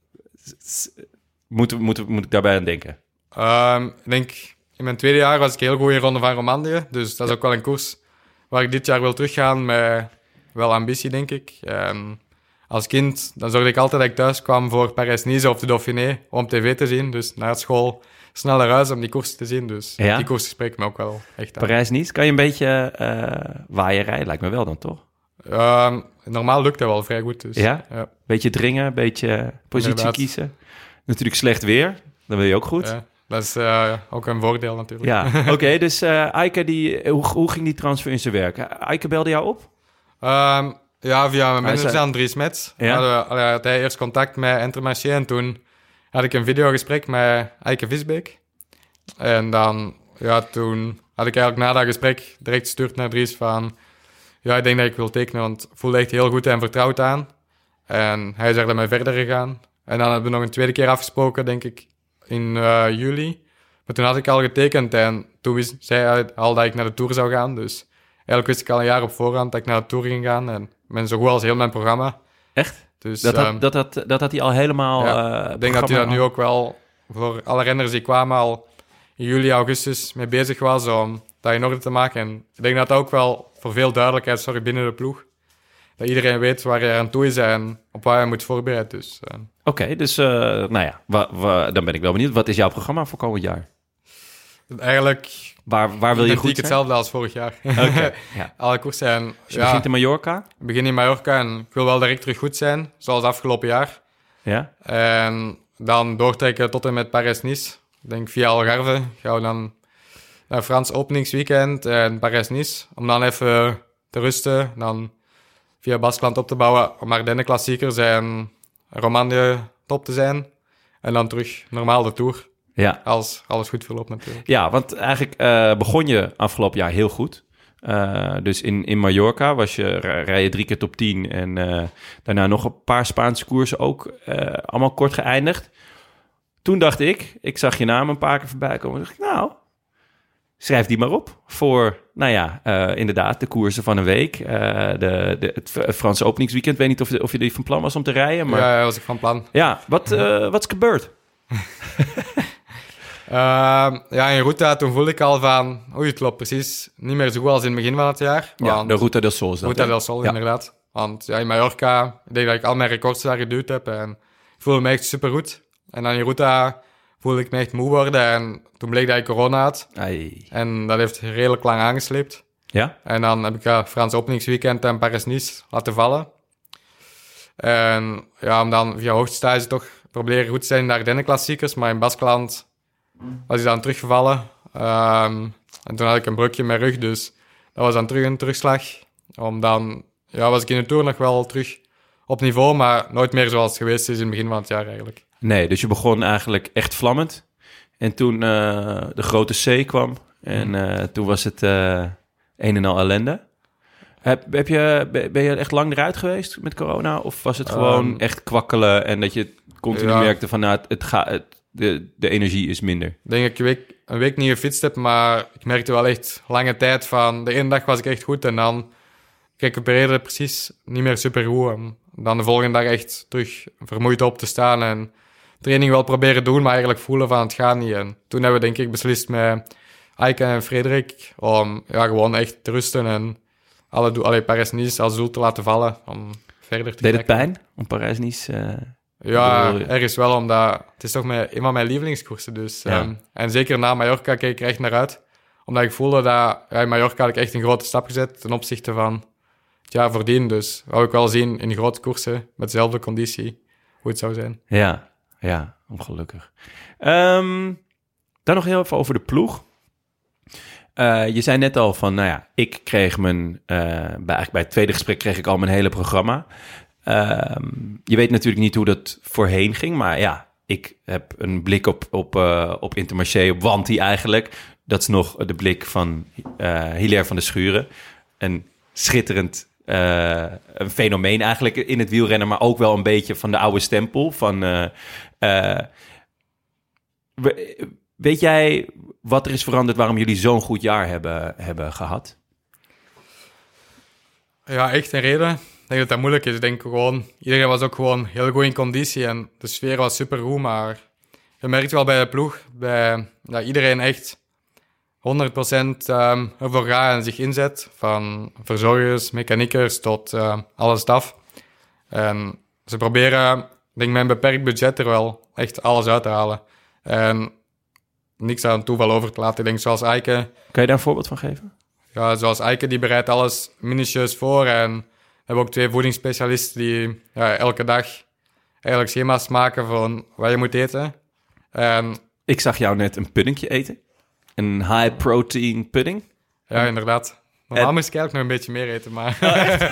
moet, moet, moet ik daarbij aan denken? Um, ik denk, in mijn tweede jaar was ik heel goed in Ronde van Romandie. Dus dat is ook wel een koers waar ik dit jaar wil teruggaan met wel ambitie, denk ik. En als kind dan zorgde ik altijd dat ik thuis kwam voor Parijs-Nice of de Dauphiné om tv te zien. Dus na school snel naar huis om die koers te zien. Dus ja? die koers spreekt me ook wel echt aan. Parijs-Nice, kan je een beetje uh, waaien rijden? Lijkt me wel dan, toch? Um, normaal lukt dat wel vrij goed. Dus, ja? ja? Beetje dringen, beetje positie Inderdaad. kiezen. Natuurlijk slecht weer, dan wil je ook goed. Ja, dat is uh, ook een voordeel natuurlijk. Ja, oké. Okay, dus uh, Eike, die, hoe, hoe ging die transfer in zijn werk? Eike belde jou op? Um, Ja, via mijn manager aan Dries Mets. Ja? Had, had hij eerst contact met Intermarché en toen had ik een videogesprek met Eike Visbeek. En dan, ja, toen had ik eigenlijk na dat gesprek direct gestuurd naar Dries van... Ja, ik denk dat ik wil tekenen, want ik voelde echt heel goed en vertrouwd aan. En hij is er dan mee verder gegaan. En dan hebben we nog een tweede keer afgesproken, denk ik, in uh, juli. Maar toen had ik al getekend en toen wist, zei hij al dat ik naar de Tour zou gaan. Dus eigenlijk wist ik al een jaar op voorhand dat ik naar de Tour ging gaan. En ik ben zo goed als heel mijn programma. Echt? Dus, dat, had, um, dat, had, dat had hij al helemaal... Ja, uh, ik denk dat hij dat nu ook wel voor alle renners die kwamen al in juli, augustus mee bezig was om dat in orde te maken. En ik denk dat dat ook wel voor veel duidelijkheid zorgt binnen de ploeg. Dat iedereen weet waar hij aan toe is en op waar hij moet voorbereiden. Dus, uh. Oké, okay, dus uh, nou ja, wa, wa, dan ben ik wel benieuwd. Wat is jouw programma voor komend jaar? Eigenlijk... Waar, waar wil je goed zijn? Hetzelfde als vorig jaar. Okay, ja. Alle koersen zijn... Dus je ja, begint in Mallorca? Ik begin in Mallorca en ik wil wel direct terug goed zijn, zoals afgelopen jaar. Ja. En dan doortrekken tot en met Parijs-Nice. Ik denk via Algarve gaan we dan naar Frans openingsweekend en Parijs-Nice. Om dan even te rusten. Dan via Baskeland op te bouwen om Ardennen klassiekers en Romandie top te zijn. En dan terug normaal de Tour. Ja. Als alles goed verloopt natuurlijk. Ja, want eigenlijk uh, begon je afgelopen jaar heel goed. Uh, dus in, in Mallorca was je, rij je drie keer top tien... en uh, daarna nog een paar Spaanse koersen ook uh, allemaal kort geëindigd. Toen dacht ik, ik zag je naam een paar keer voorbij komen... en dacht ik, nou, schrijf die maar op voor, nou ja, uh, inderdaad, de koersen van een week. Uh, de, de, het, het Franse openingsweekend, ik weet niet of, of je die van plan was om te rijden. Maar... Ja, was ik van plan. Ja, wat, uh, wat is gebeurd? Uh, ja, in Ruta, toen voelde ik al van... Oei, het loopt precies niet meer zo goed als in het begin van het jaar. Ja, de Ruta del Sol is dat. Ruta del Sol, ja. Inderdaad. Want ja, in Mallorca, ik denk dat ik al mijn records daar geduwd heb. En ik voelde me echt supergoed. En dan in Ruta voelde ik me echt moe worden. En toen bleek dat ik corona had. Ai. En dat heeft redelijk lang aangesleept. Ja? En dan heb ik ja, Frans openingsweekend en Parijs-Nice laten vallen. En ja, om dan via hoogtestage toch proberen goed te zijn in de Ardennen klassiekers. Maar in Baskeland was ik dan teruggevallen. Um, en toen had ik een brukje in mijn rug, dus dat was dan terug een terugslag. Om dan, ja, was ik in de Tour nog wel terug op niveau, maar nooit meer zoals het geweest is in het begin van het jaar eigenlijk. Nee, dus je begon eigenlijk echt vlammend. En toen uh, de grote C kwam. En uh, toen was het uh, een en al ellende. Heb, heb je, ben je echt lang eruit geweest met corona? Of was het gewoon um, echt kwakkelen en dat je continu ja. merkte van... Nou, het, het gaat, het, de, de energie is minder? Ik denk dat ik een week, een week niet gefietst heb, maar ik merkte wel echt lange tijd van... De ene dag was ik echt goed en dan recupereerde ik precies niet meer supergoed. En dan de volgende dag echt terug vermoeid op te staan en training wel proberen doen, maar eigenlijk voelen van het gaat niet. En toen hebben we denk ik beslist met Eike en Frederik om ja, gewoon echt te rusten en alle, do- alle Parijs-Nice als doel te laten vallen om verder te Deed kijken. het pijn om Parijs-Nice? Uh, ja, ergens wel, omdat het is toch mijn, een van mijn lievelingskoersen. Dus, ja. um, en zeker na Mallorca keek ik er echt naar uit. Omdat ik voelde dat ja, in Mallorca had ik echt een grote stap gezet ten opzichte van het jaar voordien. Dus wou ik wel zien in grote koersen met dezelfde conditie hoe het zou zijn. Ja, ja, ongelukkig. Um, dan nog heel even over de ploeg. Uh, je zei net al van, nou ja, ik kreeg mijn... Uh, bij, eigenlijk bij het tweede gesprek kreeg ik al mijn hele programma. Uh, je weet natuurlijk niet hoe dat voorheen ging, maar ja, ik heb een blik op, op, uh, op Intermarché, op Wanty eigenlijk. Dat is nog de blik van uh, Hilaire van der Schuren. Een schitterend uh, een fenomeen eigenlijk in het wielrennen, maar ook wel een beetje van de oude stempel. Van, uh, uh, weet jij wat er is veranderd, waarom jullie zo'n goed jaar hebben, hebben gehad? Ja, echt een reden. Ik denk dat dat moeilijk is. Ik denk gewoon, iedereen was ook gewoon heel goed in conditie en de sfeer was supergoed, maar je merkt wel bij de ploeg, bij ja, iedereen echt honderd procent um, ervoor gaat en zich inzet, van verzorgers, mechaniekers tot uh, alle staf. En ze proberen, ik denk met een beperkt budget er wel echt alles uit te halen. En niks aan het toeval over te laten. Ik denk zoals Eike. Kan je daar een voorbeeld van geven? Ja, zoals Eike, die bereidt alles minutieus voor. En we hebben ook twee voedingsspecialisten die ja, elke dag eigenlijk schema's maken van wat je moet eten. En ik zag jou net een puddingje eten. Een high-protein pudding. Ja, inderdaad. Normaal en... moest ik eigenlijk nog een beetje meer eten, maar...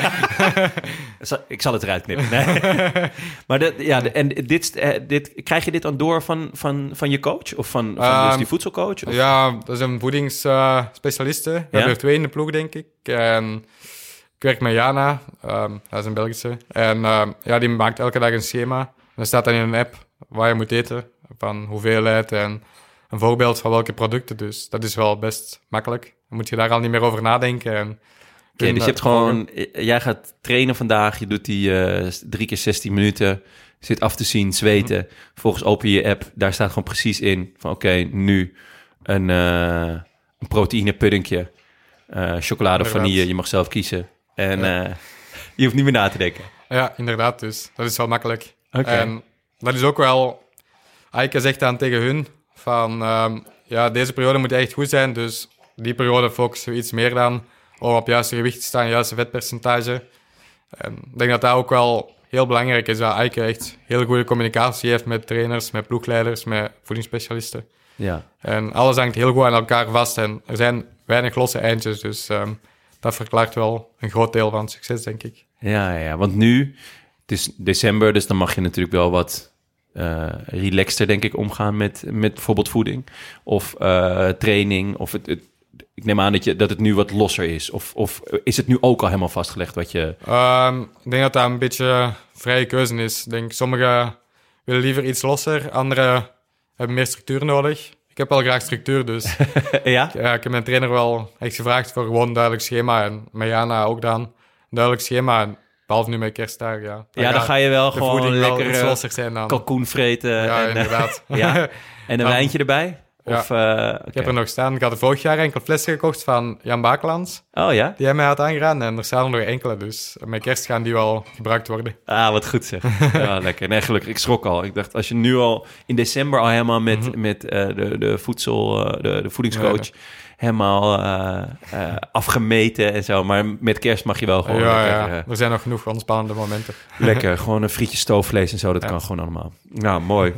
Oh, ik zal het eruit knippen. Nee. Maar de, ja, de, en dit, dit, krijg je dit dan door van, van, van je coach? Of van, van um, dus die voedselcoach? Of? Ja, dat is een voedingsspecialiste. Uh, we ja? hebben er twee in de ploeg, denk ik. En ik werk met Jana. Um, dat is een Belgische. En uh, ja, die maakt elke dag een schema. En dat staat dan in een app waar je moet eten. Van hoeveelheid en een voorbeeld van welke producten. Dus dat is wel best makkelijk. Dan moet je daar al niet meer over nadenken. En Oké, okay, dus je hebt gewoon... Jij gaat trainen vandaag. Je doet die uh, drie keer zestien minuten. Zit af te zien, zweten. Mm-hmm. Vervolgens open je je app. Daar staat gewoon precies in van... Oké, okay, nu een, uh, een proteïne puddingje. Uh, chocolade of vanille. Je mag zelf kiezen. En ja. uh, je hoeft niet meer na te denken. Ja, inderdaad. Dus dat is wel makkelijk. Okay. En dat is ook wel... Eike zegt dan tegen hun van... Um, ja, deze periode moet echt goed zijn. Dus die periode focussen we iets meer dan... om op juiste gewicht te staan, juiste vetpercentage. En ik denk dat dat ook wel heel belangrijk is. Dat Eike echt heel goede communicatie heeft met trainers, met ploegleiders, met voedingsspecialisten. Ja. En alles hangt heel goed aan elkaar vast. En er zijn weinig losse eindjes. Dus um, dat verklaart wel een groot deel van het succes, denk ik. Ja, ja, want nu, het is december, dus dan mag je natuurlijk wel wat... Uh, relaxter, denk ik, omgaan met, met bijvoorbeeld voeding of uh, training. Of het, het, ik neem aan dat, je, dat het nu wat losser is. Of, of is het nu ook al helemaal vastgelegd wat je... Um, ik denk dat dat een beetje vrije keuze is. Ik denk, sommigen willen liever iets losser, anderen hebben meer structuur nodig. Ik heb wel graag structuur, dus ja? ja, ik heb mijn trainer wel echt gevraagd voor gewoon een duidelijk schema. En met Jana ook dan een duidelijk schema. En behalve nu met kerstdag, ja. Dan ja, dan ga je wel gewoon lekker wel losser zijn dan. Kalkoen vreten. Ja, en, inderdaad. ja? En een ja. wijntje erbij? Ja. Of, uh, okay. Ik heb er nog staan. Ik had er vorig jaar enkel flessen gekocht van Jan Bakelands. Oh ja? Die hij mij had aangeraden. En er staan er nog enkele, dus met kerst gaan die wel gebruikt worden. Ah, wat goed zeg. Ja, lekker. Nee, gelukkig. Ik schrok al. Ik dacht, als je nu al in december al helemaal met, mm-hmm. met uh, de, de voedsel, uh, de, de voedingscoach... Ja, ja. helemaal uh, uh, afgemeten en zo. Maar met kerst mag je wel gewoon... Ja, lekker, ja. Uh, er zijn nog genoeg ontspannende momenten. Lekker, gewoon een frietje stoofvlees en zo. Dat ja. kan gewoon allemaal. Nou, mooi.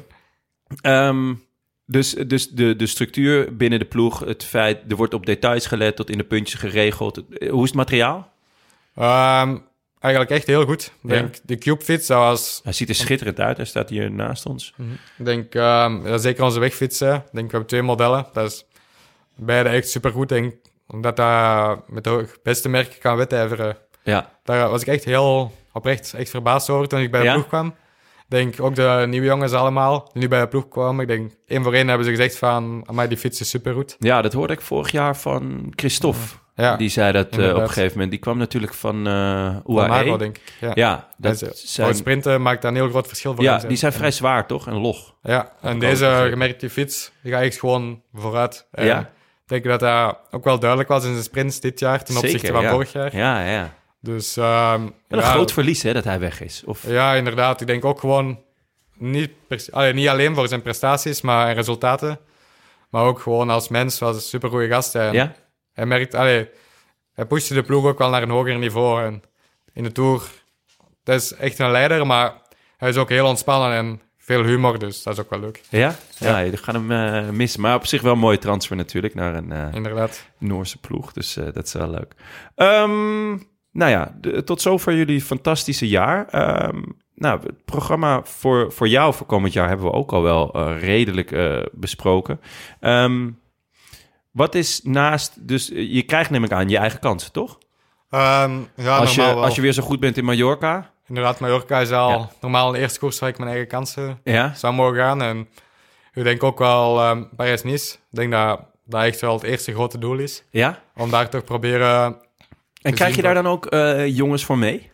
Um, dus dus de, de structuur binnen de ploeg, het feit... er wordt op details gelet, tot in de puntjes geregeld. Hoe is het materiaal? Um, eigenlijk echt heel goed. Ik denk, Ja. de Cube-fiets, dat was... Hij ziet er schitterend uit. Hij staat hier naast ons. Ik denk, um, ja, zeker onze wegfietsen. Ik denk, we hebben twee modellen. Dat is beide echt supergoed. Ik denk, omdat dat met de beste merken kan wedijveren. Ja, Daar was ik echt heel oprecht echt verbaasd over toen ik bij de Ja? ploeg kwam. Ik denk, ook de nieuwe jongens allemaal, die nu bij de ploeg kwamen. Ik denk, één voor één hebben ze gezegd van, amai, die fiets is supergoed. ja, dat hoorde ik vorig jaar van Christophe. Ja, Die zei dat uh, op inderdaad. een gegeven moment. Die kwam natuurlijk van uh, U van A Marco, E. denk ik. Ja, Ja, dat dat is, voor zijn, het sprinten maakt dat een heel groot verschil voor ja hen. die zijn vrij zwaar, toch? En log. Ja, en ook deze, begrepen. je merkt die fiets, die gaat echt gewoon vooruit. En Ja? ik denk dat dat ook wel duidelijk was in zijn sprints dit jaar, ten opzichte Zeker, van ja. vorig jaar. Ja, ja. Dus ehm, Wel een ja, groot verlies, hè, dat hij weg is. Of, ja, inderdaad. Ik denk ook gewoon niet, per, allee, niet alleen voor zijn prestaties maar en resultaten, maar ook gewoon als mens was een supergoeie gast. En ja? hij merkt, allee, hij pushte de ploeg ook wel naar een hoger niveau. En in de Tour, dat is echt een leider, maar hij is ook heel ontspannen en veel humor, dus dat is ook wel leuk. Ja? Ja, je gaat hem uh, missen. Maar op zich wel een mooie transfer natuurlijk naar een uh, Inderdaad. Noorse ploeg. Dus uh, dat is wel leuk. Um, nou ja, de, tot zover jullie fantastische jaar. Um, nou, het programma voor, voor jou voor komend jaar hebben we ook al wel uh, redelijk uh, besproken. Um, wat is naast... Dus uh, je krijgt neem ik aan je eigen kansen, toch? Um, ja, als, je, normaal wel. als je weer zo goed bent in Mallorca. Inderdaad, Mallorca is al Ja. normaal een eerste koers waar ik mijn eigen kansen Ja? zou mogen gaan. En ik denk ook wel um, Parijs-Nice. Ik denk dat dat echt wel het eerste grote doel is. Ja? Om daar toch proberen... En krijg je daar dan ook uh, jongens voor mee?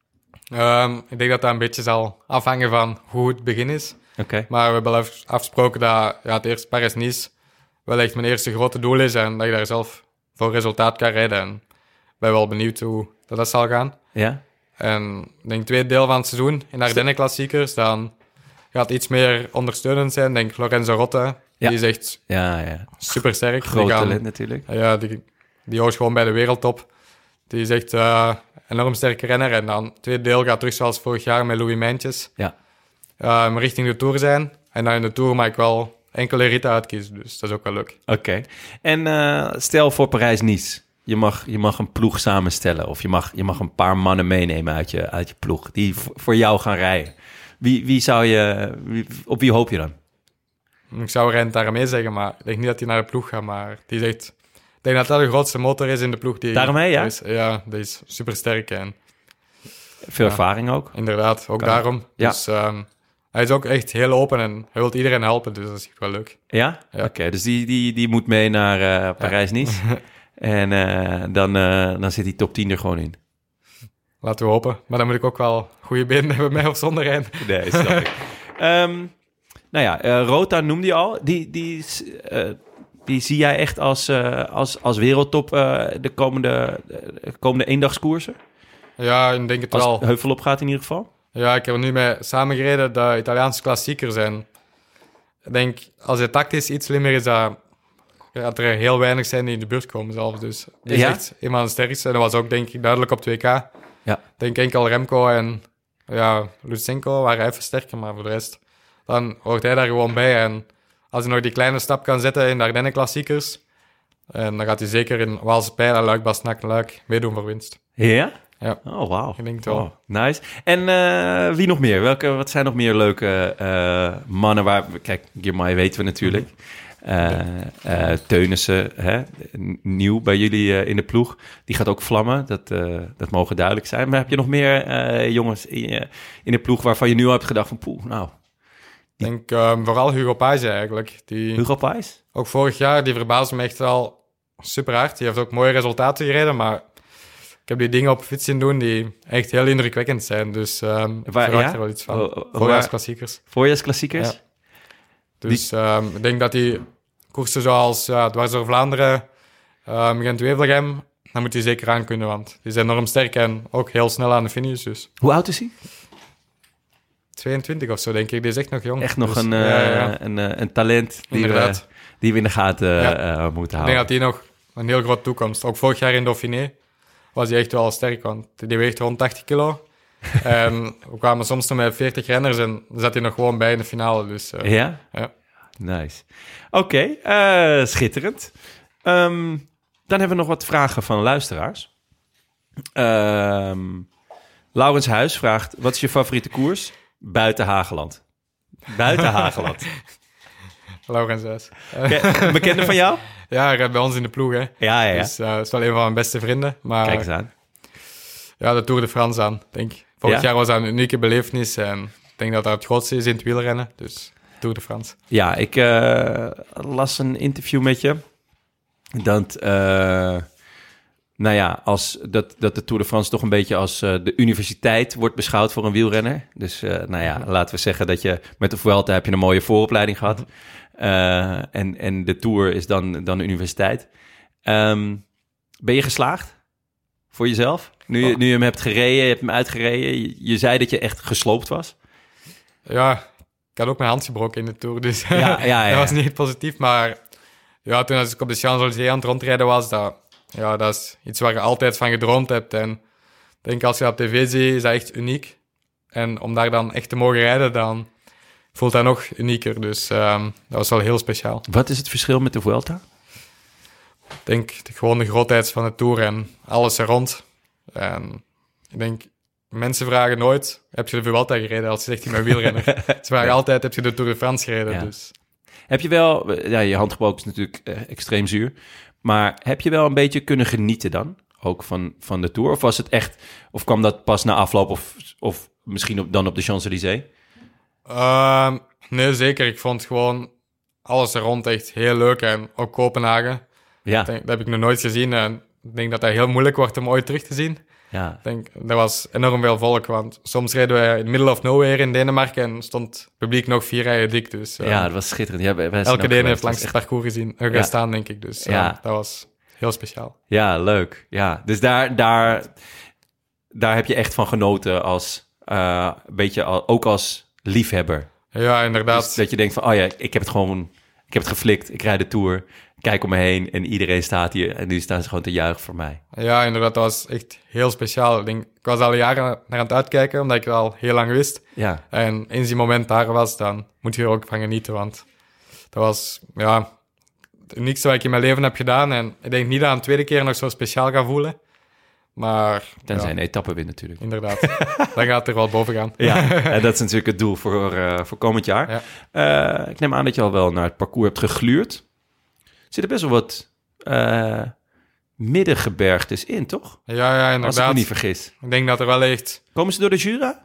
Um, ik denk dat dat een beetje zal afhangen van hoe het begin is. Oké. Okay. Maar we hebben al afgesproken dat ja, het eerste Parijs-Nice wel echt mijn eerste grote doel is. En dat ik daar zelf voor resultaat kan rijden. En ik ben wel benieuwd hoe dat, dat zal gaan. Ja? En ik denk tweede deel van het seizoen in de Ardennen-klassiekers, dan gaat iets meer ondersteunend zijn. Ik denk Lorenzo Rotte, Ja. die is echt Ja, ja. super sterk. Groot talent natuurlijk. Ja, die, die hoort gewoon bij de wereldtop. Die is echt uh, een enorm sterke renner. En dan het tweede deel gaat terug zoals vorig jaar met Louis Mijntjes. Ja. Um, richting de Tour zijn. En dan in de Tour mag ik wel enkele ritten uitkiezen. Dus dat is ook wel leuk. Oké. Okay. En uh, stel voor Parijs-Nice. Je mag, je mag een ploeg samenstellen. Of je mag, je mag een paar mannen meenemen uit je, uit je ploeg. Die v- voor jou gaan rijden. Wie, wie zou je... Wie, op wie hoop je dan? Ik zou Rijn daarmee zeggen, maar ik denk niet dat hij naar de ploeg gaat. Maar die is echt... Ik denk dat dat de grootste motor is in de ploeg. Die Daarmee, ja? Is, ja, die is super sterk. En Veel ja, ervaring ook. Inderdaad, ook Kan. daarom. Ja. Dus um, hij is ook echt heel open en hij wil iedereen helpen. Dus dat is echt wel leuk. Ja? Ja. Oké, okay, dus die, die, die moet mee naar uh, Parijs-Nice. Ja. En uh, dan, uh, dan zit die top tien er gewoon in. Laten we hopen. Maar dan moet ik ook wel goede benen hebben, met of zonder Rijn. Nee, snap ik. Um, nou ja, uh, Rota noemde je al. Die, die, uh, die zie jij echt als, uh, als, als wereldtop uh, de komende, de komende eendagskoersen? Ja, ik denk het als wel. Als Heuvel opgaat in ieder geval? Ja, ik heb er nu mee samengereden, de Italiaanse klassiekers zijn. Ik denk, als je tactisch iets slimmer is, dat, dat er heel weinig zijn die in de buurt komen zelfs. Dus die is ja? echt een van de sterkste. En dat was ook, denk ik, duidelijk op twee K. Ja. Ik denk enkel Remco en ja, Lutsenko waren even sterker, maar voor de rest... Dan hoort hij daar gewoon bij. En als hij nog die kleine stap kan zetten in de Ardennen-klassiekers... En dan gaat hij zeker in Waalse Pijl en Luik, Bastenaken, Luik meedoen voor winst. Ja? Ja. Oh, wauw. Ik denk het wel. Oh, nice. En uh, wie nog meer? Welke, wat zijn nog meer leuke uh, mannen waar... Kijk, Girmay weten we natuurlijk. Uh, uh, Teunissen, hè? Nieuw bij jullie uh, in de ploeg. Die gaat ook vlammen, dat, uh, dat mogen duidelijk zijn. Maar heb je nog meer uh, jongens in, uh, in de ploeg waarvan je nu al hebt gedacht van... Poeh, nou... Ik denk um, vooral Hugo Page eigenlijk. Die, Hugo Pais? Ook vorig jaar, die verbaasde me echt wel super hard. Die heeft ook mooie resultaten gereden, maar ik heb die dingen op fiets zien doen die echt heel indrukwekkend zijn. Dus um, ik verwacht ja? er wel iets van. Oh, oh, Voorjaarsklassiekers. Voorjaarsklassiekers? Ja. Dus die... um, ik denk dat die koersen zoals ja, Dwars door Vlaanderen, um, Gent-Wevelgem, dan moet hij zeker aan kunnen, want die zijn enorm sterk en ook heel snel aan de finish. Dus. Hoe oud is hij? tweeëntwintig of zo, denk ik. Die is echt nog jong. Echt nog dus, een, ja, ja, ja. Uh, een, uh, een talent die Inderdaad. we, die we in de gaten ja. uh, moeten Ik houden. denk dat hij nog een heel grote toekomst. Ook vorig jaar in Dauphiné was hij echt wel sterk, want die weegt rond tachtig kilo. En we kwamen soms nog met veertig renners en dan zat hij nog gewoon bij in de finale. Dus, uh, ja? ja? Nice. Oké, okay, uh, schitterend. Um, dan hebben we nog wat vragen van luisteraars. Um, Laurens Huis vraagt, wat is je favoriete koers? Buiten Hageland. Buiten Hageland. Laurens Huis. Ken- Bekende van jou? Ja, hij rijdt bij ons in de ploeg, hè. Ja, ja, ja. Dus uh, dat is wel een van mijn beste vrienden. Maar Kijk eens aan. ja, de Tour de France aan, denk ik. Vorig Ja? jaar was dat een unieke belevenis. En ik denk dat dat het grootste is in het wielrennen. Dus Tour de France. Ja, ik uh, las een interview met je. Dat, uh, nou ja, als, dat, dat de Tour de France toch een beetje als uh, de universiteit wordt beschouwd voor een wielrenner. Dus uh, nou ja, laten we zeggen dat je met de Vuelta heb je een mooie vooropleiding gehad. Uh, en, en de Tour is dan, dan de universiteit. Um, ben je geslaagd voor jezelf? Nu je, nu je hem hebt gereden, je hebt hem uitgereden. Je, je zei dat je echt gesloopt was. Ja, ik had ook mijn hand gebroken in de Tour. Dus Ja, ja, ja. dat was niet positief. Maar ja, toen als ik op de Champs-Élysées aan het rondrijden was, dat, ja, dat is iets waar je altijd van gedroomd hebt. En ik denk als je dat op tv ziet, is dat echt uniek. En om daar dan echt te mogen rijden, dan voelt dat nog unieker. Dus um, dat was wel heel speciaal. Wat is het verschil met de Vuelta? Ik denk de, gewoon de grootheid van de Tour en alles er rond. En ik denk, mensen vragen nooit, heb je de Vuelta gereden? Als je zegt, ik ben wielrenner. Ze vragen altijd, heb je de Tour de France gereden? Ja. Dus. Heb je wel, ja, je hand gebroken is natuurlijk uh, extreem zuur, maar heb je wel een beetje kunnen genieten dan, ook van, van de Tour? Of was het echt, of kwam dat pas na afloop of, of misschien op, dan op de Champs-Élysées? Uh, nee, zeker. Ik vond gewoon alles er rond echt heel leuk. En ook Kopenhagen, Ja, denk, dat heb ik nog nooit gezien. En ik denk dat dat heel moeilijk wordt om ooit terug te zien. ja. Ik denk, er was enorm veel volk, want soms reden we in the middle of nowhere in Denemarken en stond het publiek nog vier rijen dik. Dus, uh, Ja, dat was schitterend. Ja, wij zijn ook elke Deen geweest. heeft langs Dat het is echt- parcours gezien, uh, Ja. gestaan, denk ik. Dus uh, Ja. dat was heel speciaal. Ja, leuk. Ja, dus daar, daar, daar heb je echt van genoten als, uh, een beetje al, ook als liefhebber. Ja, inderdaad. Dus dat je denkt van, oh ja, ik heb het gewoon, ik heb het geflikt. Ik rijd de Tour, kijk om me heen en iedereen staat hier. En nu staan ze gewoon te juichen voor mij. Ja, inderdaad, dat was echt heel speciaal. Ik, denk, ik was al jaren naar aan het uitkijken, omdat ik het al heel lang wist. Ja, En eens die moment daar was, dan moet je er ook van genieten. Want dat was ja, het uniekste wat ik in mijn leven heb gedaan. En ik denk niet dat ik een tweede keer nog zo speciaal ga voelen. Maar tenzij ja, een etappe win natuurlijk. inderdaad, dan gaat het er wel boven gaan. Ja, en dat is natuurlijk het doel voor, uh, voor komend jaar. Ja. Uh, ik neem aan dat je al wel naar het parcours hebt gegluurd. Er zitten best wel wat uh, middengebergtes in, toch? Ja, ja, Als ik inderdaad. me niet vergis. Ik denk dat er wel echt... Komen ze door de Jura?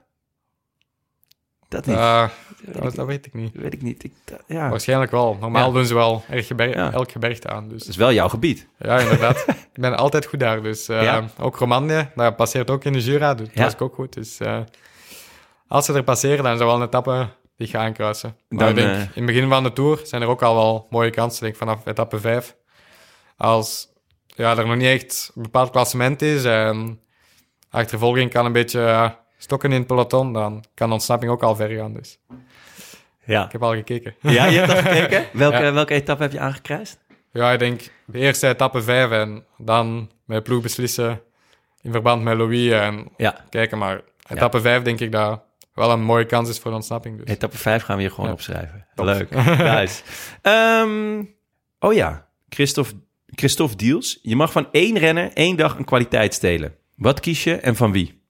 Dat niet. Uh, weet dat, ik dat weet ik niet. Weet ik niet. Ik, dat- ja. Waarschijnlijk wel. Normaal Ja. doen ze wel erg geber- Ja. elk gebergte aan. Dus. Dat is wel jouw gebied. Ja, inderdaad. Ik ben altijd goed daar. Dus, uh, Ja. Ook Romandie, daar passeert ook in de Jura. Dus dat Ja. was ik ook goed. Dus uh, als ze er passeren, dan is er wel een etappe die ik ga aankruisen. Maar Dan, ik denk, uh, in het begin van de Tour zijn er ook al wel mooie kansen. Ik denk vanaf etappe vijf. Als ja, er nog niet echt een bepaald klassement is en achtervolging kan een beetje uh, stokken in het peloton, dan kan de ontsnapping ook al ver gaan. Dus Ja. ik heb al gekeken. Ja, je hebt al gekeken? Welke, Ja. welke etappe heb je aangekruist? Ja, ik denk de eerste etappe vijf en dan met de ploeg beslissen in verband met Louis en Ja. kijken. Maar etappe vijf denk ik dat wel een mooie kans is voor de ontsnapping. Dus. Etappe vijf gaan we hier gewoon Ja. opschrijven. Top. Leuk. Nice. Um, oh ja, Christophe, Christophe Diels. Je mag van één renner één dag een kwaliteit stelen. Wat kies je en van wie?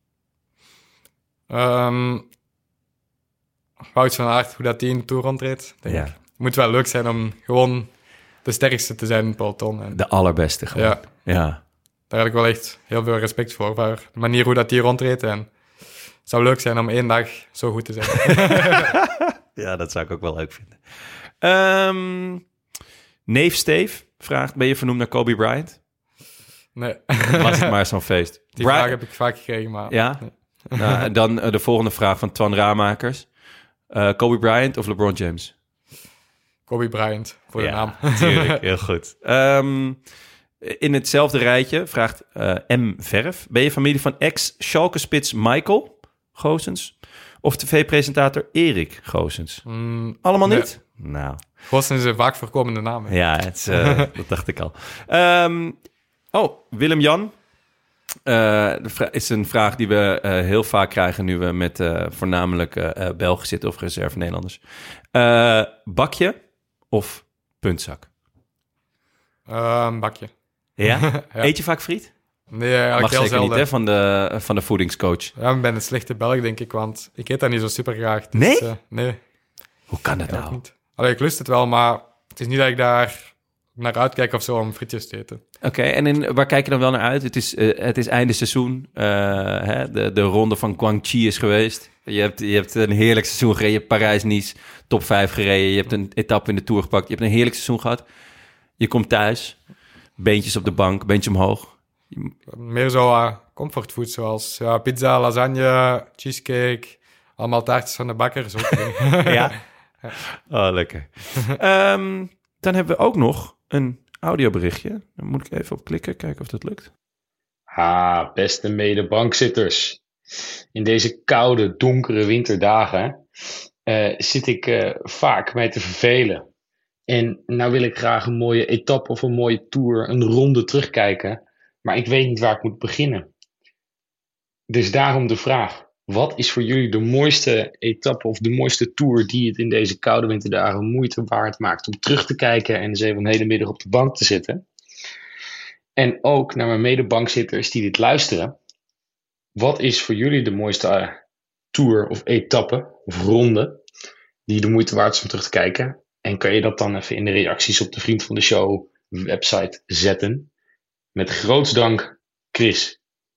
Um, Wout van Aert, hoe dat die in de Tour rondreed. Denk Ja. ik. Het moet wel leuk zijn om gewoon de sterkste te zijn in het peloton. En De allerbeste gewoon. ja, Ja. daar had ik wel echt heel veel respect voor. Voor de manier hoe dat die rondreed. En het zou leuk zijn om één dag zo goed te zijn. Ja, dat zou ik ook wel leuk vinden. Um, Neef Steve vraagt, ben je vernoemd naar Kobe Bryant? Nee, Was het maar zo'n feest. die Bryant- vraag heb ik vaak gekregen. Maar Ja? Nou, en dan uh, de volgende vraag van Twan Raamakers. Uh, Kobe Bryant of LeBron James? Kobe Bryant, voor de Ja, naam. natuurlijk. Heel goed. Um, in hetzelfde rijtje vraagt uh, M. Verf. Ben je familie van ex-Schalke-spits Michael Goossens of tv-presentator Erik Goossens? Mm, Allemaal nee. niet? Nou, Goossen is een vaak voorkomende naam. hè. ja, het is, uh, dat dacht ik al. Um, oh, Willem-Jan. Uh, de vra- is een vraag die we uh, heel vaak krijgen nu we met uh, voornamelijk uh, uh, Belgen zitten of reserve Nederlanders. Uh, bakje of puntzak? Uh, een bakje. Ja? Ja. Eet je vaak friet? Nee, eigenlijk Mag heel zeker zelden. niet, hè, van de, van de voedingscoach. Ja, ik ben een slechte Belg, denk ik, want ik eet dat niet zo super graag. Dus, Nee? uh, nee, Hoe kan dat eigenlijk nou? niet. Allee, ik lust het wel, maar het is niet dat ik daar naar uitkijk of zo om frietjes te eten. Oké, okay, en in, waar kijk je dan wel naar uit? Het is, uh, het is einde seizoen. Uh, hè, de, de ronde van Guangxi is geweest. Je hebt, je hebt een heerlijk seizoen gereden. Je hebt Parijs-Nice top vijf gereden. Je hebt een etappe in de Tour gepakt. Je hebt een heerlijk seizoen gehad. Je komt thuis. Beentjes op de bank, beentje omhoog. Je... Meer zo uh, comfortfood, zoals ja, pizza, lasagne, cheesecake. Allemaal taartjes van de bakker. Zo ja? Oh, lekker. um, dan hebben we ook nog een audioberichtje. Dan moet ik even op klikken, kijken of dat lukt. Ah, beste medebankzitters. In deze koude, donkere winterdagen uh, zit ik uh, vaak mij te vervelen. En nou wil ik graag een mooie etappe of een mooie tour, een ronde terugkijken. Maar ik weet niet waar ik moet beginnen. Dus daarom de vraag. Wat is voor jullie de mooiste etappe of de mooiste tour die het in deze koude winterdagen moeite waard maakt om terug te kijken en eens even een hele middag op de bank te zitten? En ook naar mijn medebankzitters die dit luisteren. Wat is voor jullie de mooiste uh, tour of etappe of ronde die de moeite waard is om terug te kijken? En kan je dat dan even in de reacties op de Vriend van de Show website zetten? Met groots dank, Chris.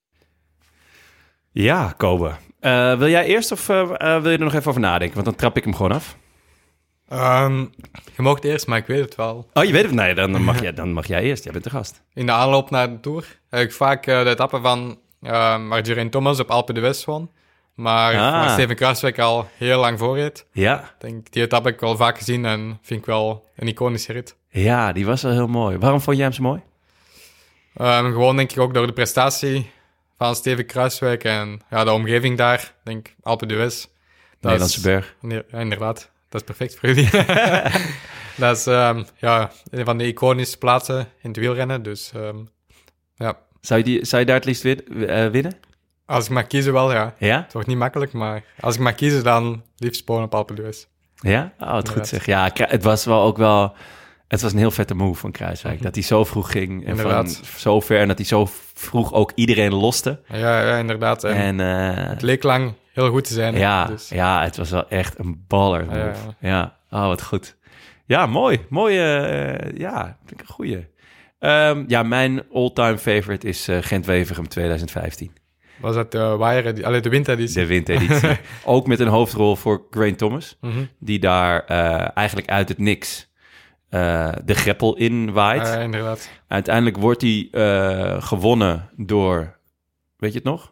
Ja, Kobe. Uh, wil jij eerst of uh, uh, wil je er nog even over nadenken? Want dan trap ik hem gewoon af. Um, je mocht eerst, maar ik weet het wel. Oh, je weet het? Nee, dan mag, jij, dan mag jij eerst. Jij bent de gast. In de aanloop naar de Tour heb ik vaak uh, de etappe van uh, waar Geraint Thomas op Alpe d'Huez won. Maar ah. waar Steven Kruijswijk al heel lang voor reed. Ja. Denk, die etappe heb ik wel vaak gezien en vind ik wel een iconische rit. Ja, die was wel heel mooi. Waarom vond jij hem zo mooi? Um, gewoon denk ik ook door de prestatie van Steven Kruijswijk en ja, de omgeving daar. Denk Alpe d'Huez. Nederlandse berg. Ja, inderdaad. Dat is perfect voor jullie. Dat is um, ja, een van de iconische plaatsen in het wielrennen. Dus um, ja. Zou je, die, zou je daar het liefst win, uh, winnen? Als ik mag kiezen wel, ja. Ja? Het wordt niet makkelijk, maar als ik mag kiezen, dan liefst gewoon op Alpe d'Huez. Ja? Oh, wat goed zeg. Ja, het was wel ook wel... Het was een heel vette move van Kruijswijk. Mm-hmm. Dat hij zo vroeg ging. En van zo ver. En dat hij zo vroeg ook iedereen loste. Ja, ja inderdaad. En, en uh, het leek lang heel goed te zijn. Ja, dus. ja, het was wel echt een baller move. Ja, ja. ja. Oh, wat goed. Ja, mooi. Mooie, uh, ja, vind ik een goeie. Um, ja, mijn all-time favorite is uh, Gent-Wevelgem twintig vijftien. Was dat de wire, allee, de windeditie? De windeditie. Ook met een hoofdrol voor Geraint Thomas. Mm-hmm. Die daar uh, eigenlijk uit het niks uh, de greppel in waait. Uh, inderdaad. Uiteindelijk wordt hij uh, gewonnen door... Weet je het nog?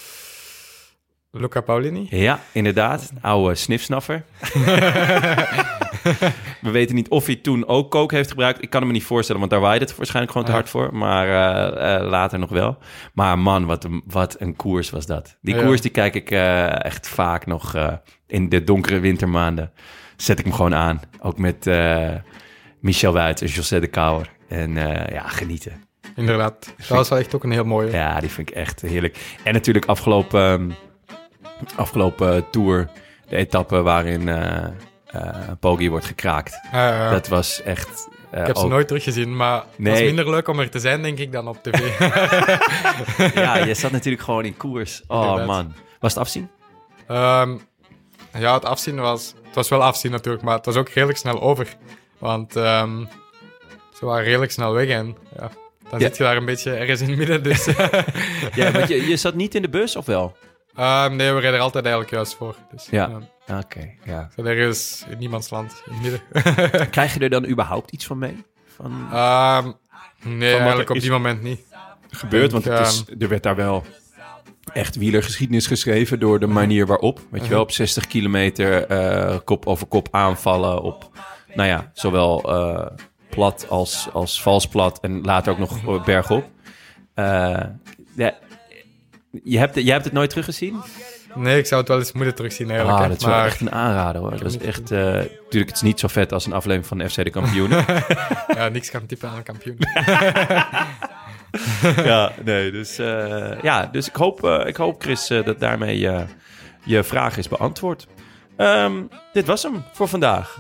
Luca Paolini? Ja, inderdaad. Een oude snifsnaffer. We weten niet of hij toen ook coke heeft gebruikt. Ik kan me niet voorstellen, want daar waaide het waarschijnlijk gewoon te hard voor. Maar uh, uh, later nog wel. Maar man, wat een, wat een koers was dat. Die ja. koers die kijk ik uh, echt vaak nog uh, in de donkere wintermaanden. Zet ik hem gewoon aan. Ook met uh, Michel Wuits en José de Kouwer. En uh, ja, genieten. Inderdaad. Dat was wel echt ook een heel mooie. Ja, die vind ik echt heerlijk. En natuurlijk afgelopen, um, afgelopen tour, de etappe waarin uh, uh, Poggi wordt gekraakt. Uh, uh, dat was echt... Uh, ik heb ze ook... nooit teruggezien, maar nee. Het was minder leuk om er te zijn, denk ik, dan op tv. Ja, je zat natuurlijk gewoon in koers. Oh inderdaad. Man. Was het afzien? Um, ja, het afzien was... Het was wel afzien natuurlijk, maar het was ook redelijk snel over. Want um, ze waren redelijk snel weg en... Ja. Dan ja. zit je daar een beetje ergens in het midden, dus... Ja, want je, je zat niet in de bus, of wel? Um, nee, we reden er altijd eigenlijk juist voor. Dus, ja, um, oké, okay, ja. Zo ergens in niemands land, in het midden. Krijg je er dan überhaupt iets van mee? Van, um, nee, van eigenlijk op die moment niet. Gebeurd, want het is, er werd daar wel echt wielergeschiedenis geschreven door de manier waarop. Weet uh-huh. je wel, op zestig kilometer uh, kop over kop aanvallen op, nou ja, zowel... Uh, plat als, als vals plat en later ook nog bergop. Uh, ja, je hebt, jij hebt het nooit teruggezien? Nee, ik zou het wel eens moeten terugzien eigenlijk. Ah, dat is maar... wel echt een aanrader hoor. Dat is echt, uh, natuurlijk, het is niet zo vet als een aflevering van F C de Kampioenen. Ja, niks kan typen aan een kampioen. Ja, nee, dus, uh, ja, dus ik hoop, uh, ik hoop Chris, uh, dat daarmee uh, je vraag is beantwoord. Um, dit was hem voor vandaag.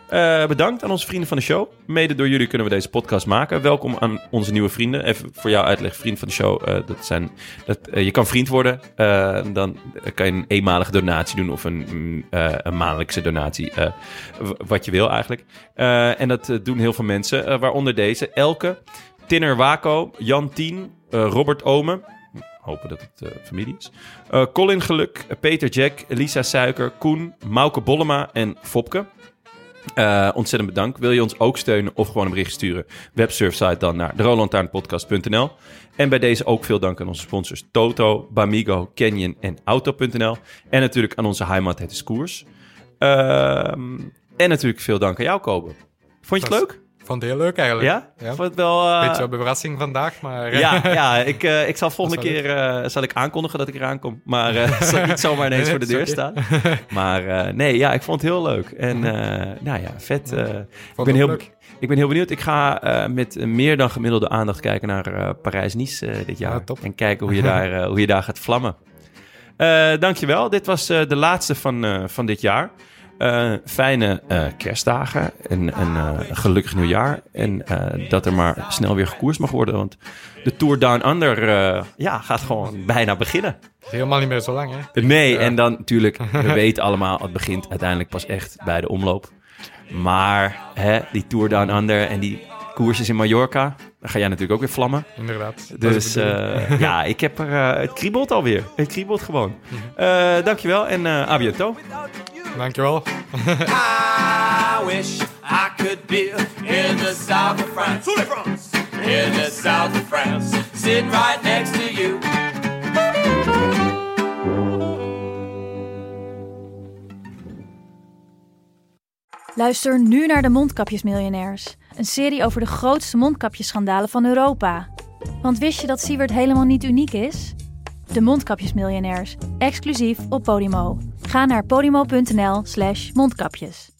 Uh, bedankt aan onze vrienden van de show. Mede door jullie kunnen we deze podcast maken. Welkom aan onze nieuwe vrienden. Even voor jou uitleg, vriend van de show. Uh, dat zijn, dat, uh, je kan vriend worden. Uh, dan kan je een eenmalige donatie doen of een, uh, een maandelijkse donatie. Uh, wat je wil eigenlijk. Uh, en dat uh, doen heel veel mensen. Uh, waaronder deze. Elke, Tinner Wako, Jan Tien, uh, Robert Omen. Hopen dat het uh, familie is. Uh, Colin Geluk, Peter Jack, Lisa Suiker, Koen, Mauke Bollema en Fopke. Uh, ontzettend bedankt. Wil je ons ook steunen of gewoon een bericht sturen? Websurfsite dan naar de roland taarn podcast punt n l. En bij deze ook veel dank aan onze sponsors Toto, Bamigo, Canyon en Auto punt n l. En natuurlijk aan onze heimat, het is koers. Uh, en natuurlijk veel dank aan jou, Kobe. Vond je het leuk? Ik vond het heel leuk eigenlijk. Ja? ja. Vond het wel... Uh... Beetje een verrassing vandaag, maar... Ja, ja ik, uh, ik zal volgende keer uh, zal ik aankondigen dat ik eraan kom. Maar uh, zal ik niet zomaar ineens nee, voor de deur okay. staan. Maar uh, nee, ja, ik vond het heel leuk. En uh, nou ja, vet. Uh, ik, ben heel, ik ben heel benieuwd. Ik ga uh, met meer dan gemiddelde aandacht kijken naar uh, Parijs-Nice uh, dit jaar. Ja, en kijken hoe je daar, uh, hoe je daar gaat vlammen. Uh, dankjewel. Dit was uh, de laatste van, uh, van dit jaar. Uh, fijne uh, kerstdagen en een uh, gelukkig nieuwjaar. En uh, dat er maar snel weer gekoerst mag worden. Want de Tour Down Under uh, ja, gaat gewoon bijna beginnen. Helemaal niet meer zo lang, hè? Nee, ja. En dan natuurlijk, we weten allemaal, het begint uiteindelijk pas echt bij de omloop. Maar hè, die Tour Down Under en die koersjes in Mallorca, dan ga jij natuurlijk ook weer vlammen. Inderdaad. Dus uh, ja, ik heb er, uh, het kriebelt alweer. Het kriebelt gewoon. Uh, dankjewel en uh, à bientôt. Dankjewel. I wish I could be in the south of France. In the south of France. Sitting right next to you. Luister nu naar de Mondkapjesmiljonairs. Een serie over de grootste mondkapjesschandalen van Europa. Want wist je dat Siewert helemaal niet uniek is? De Mondkapjesmiljonairs, exclusief op Podimo. Ga naar podimo punt n l slash mondkapjes.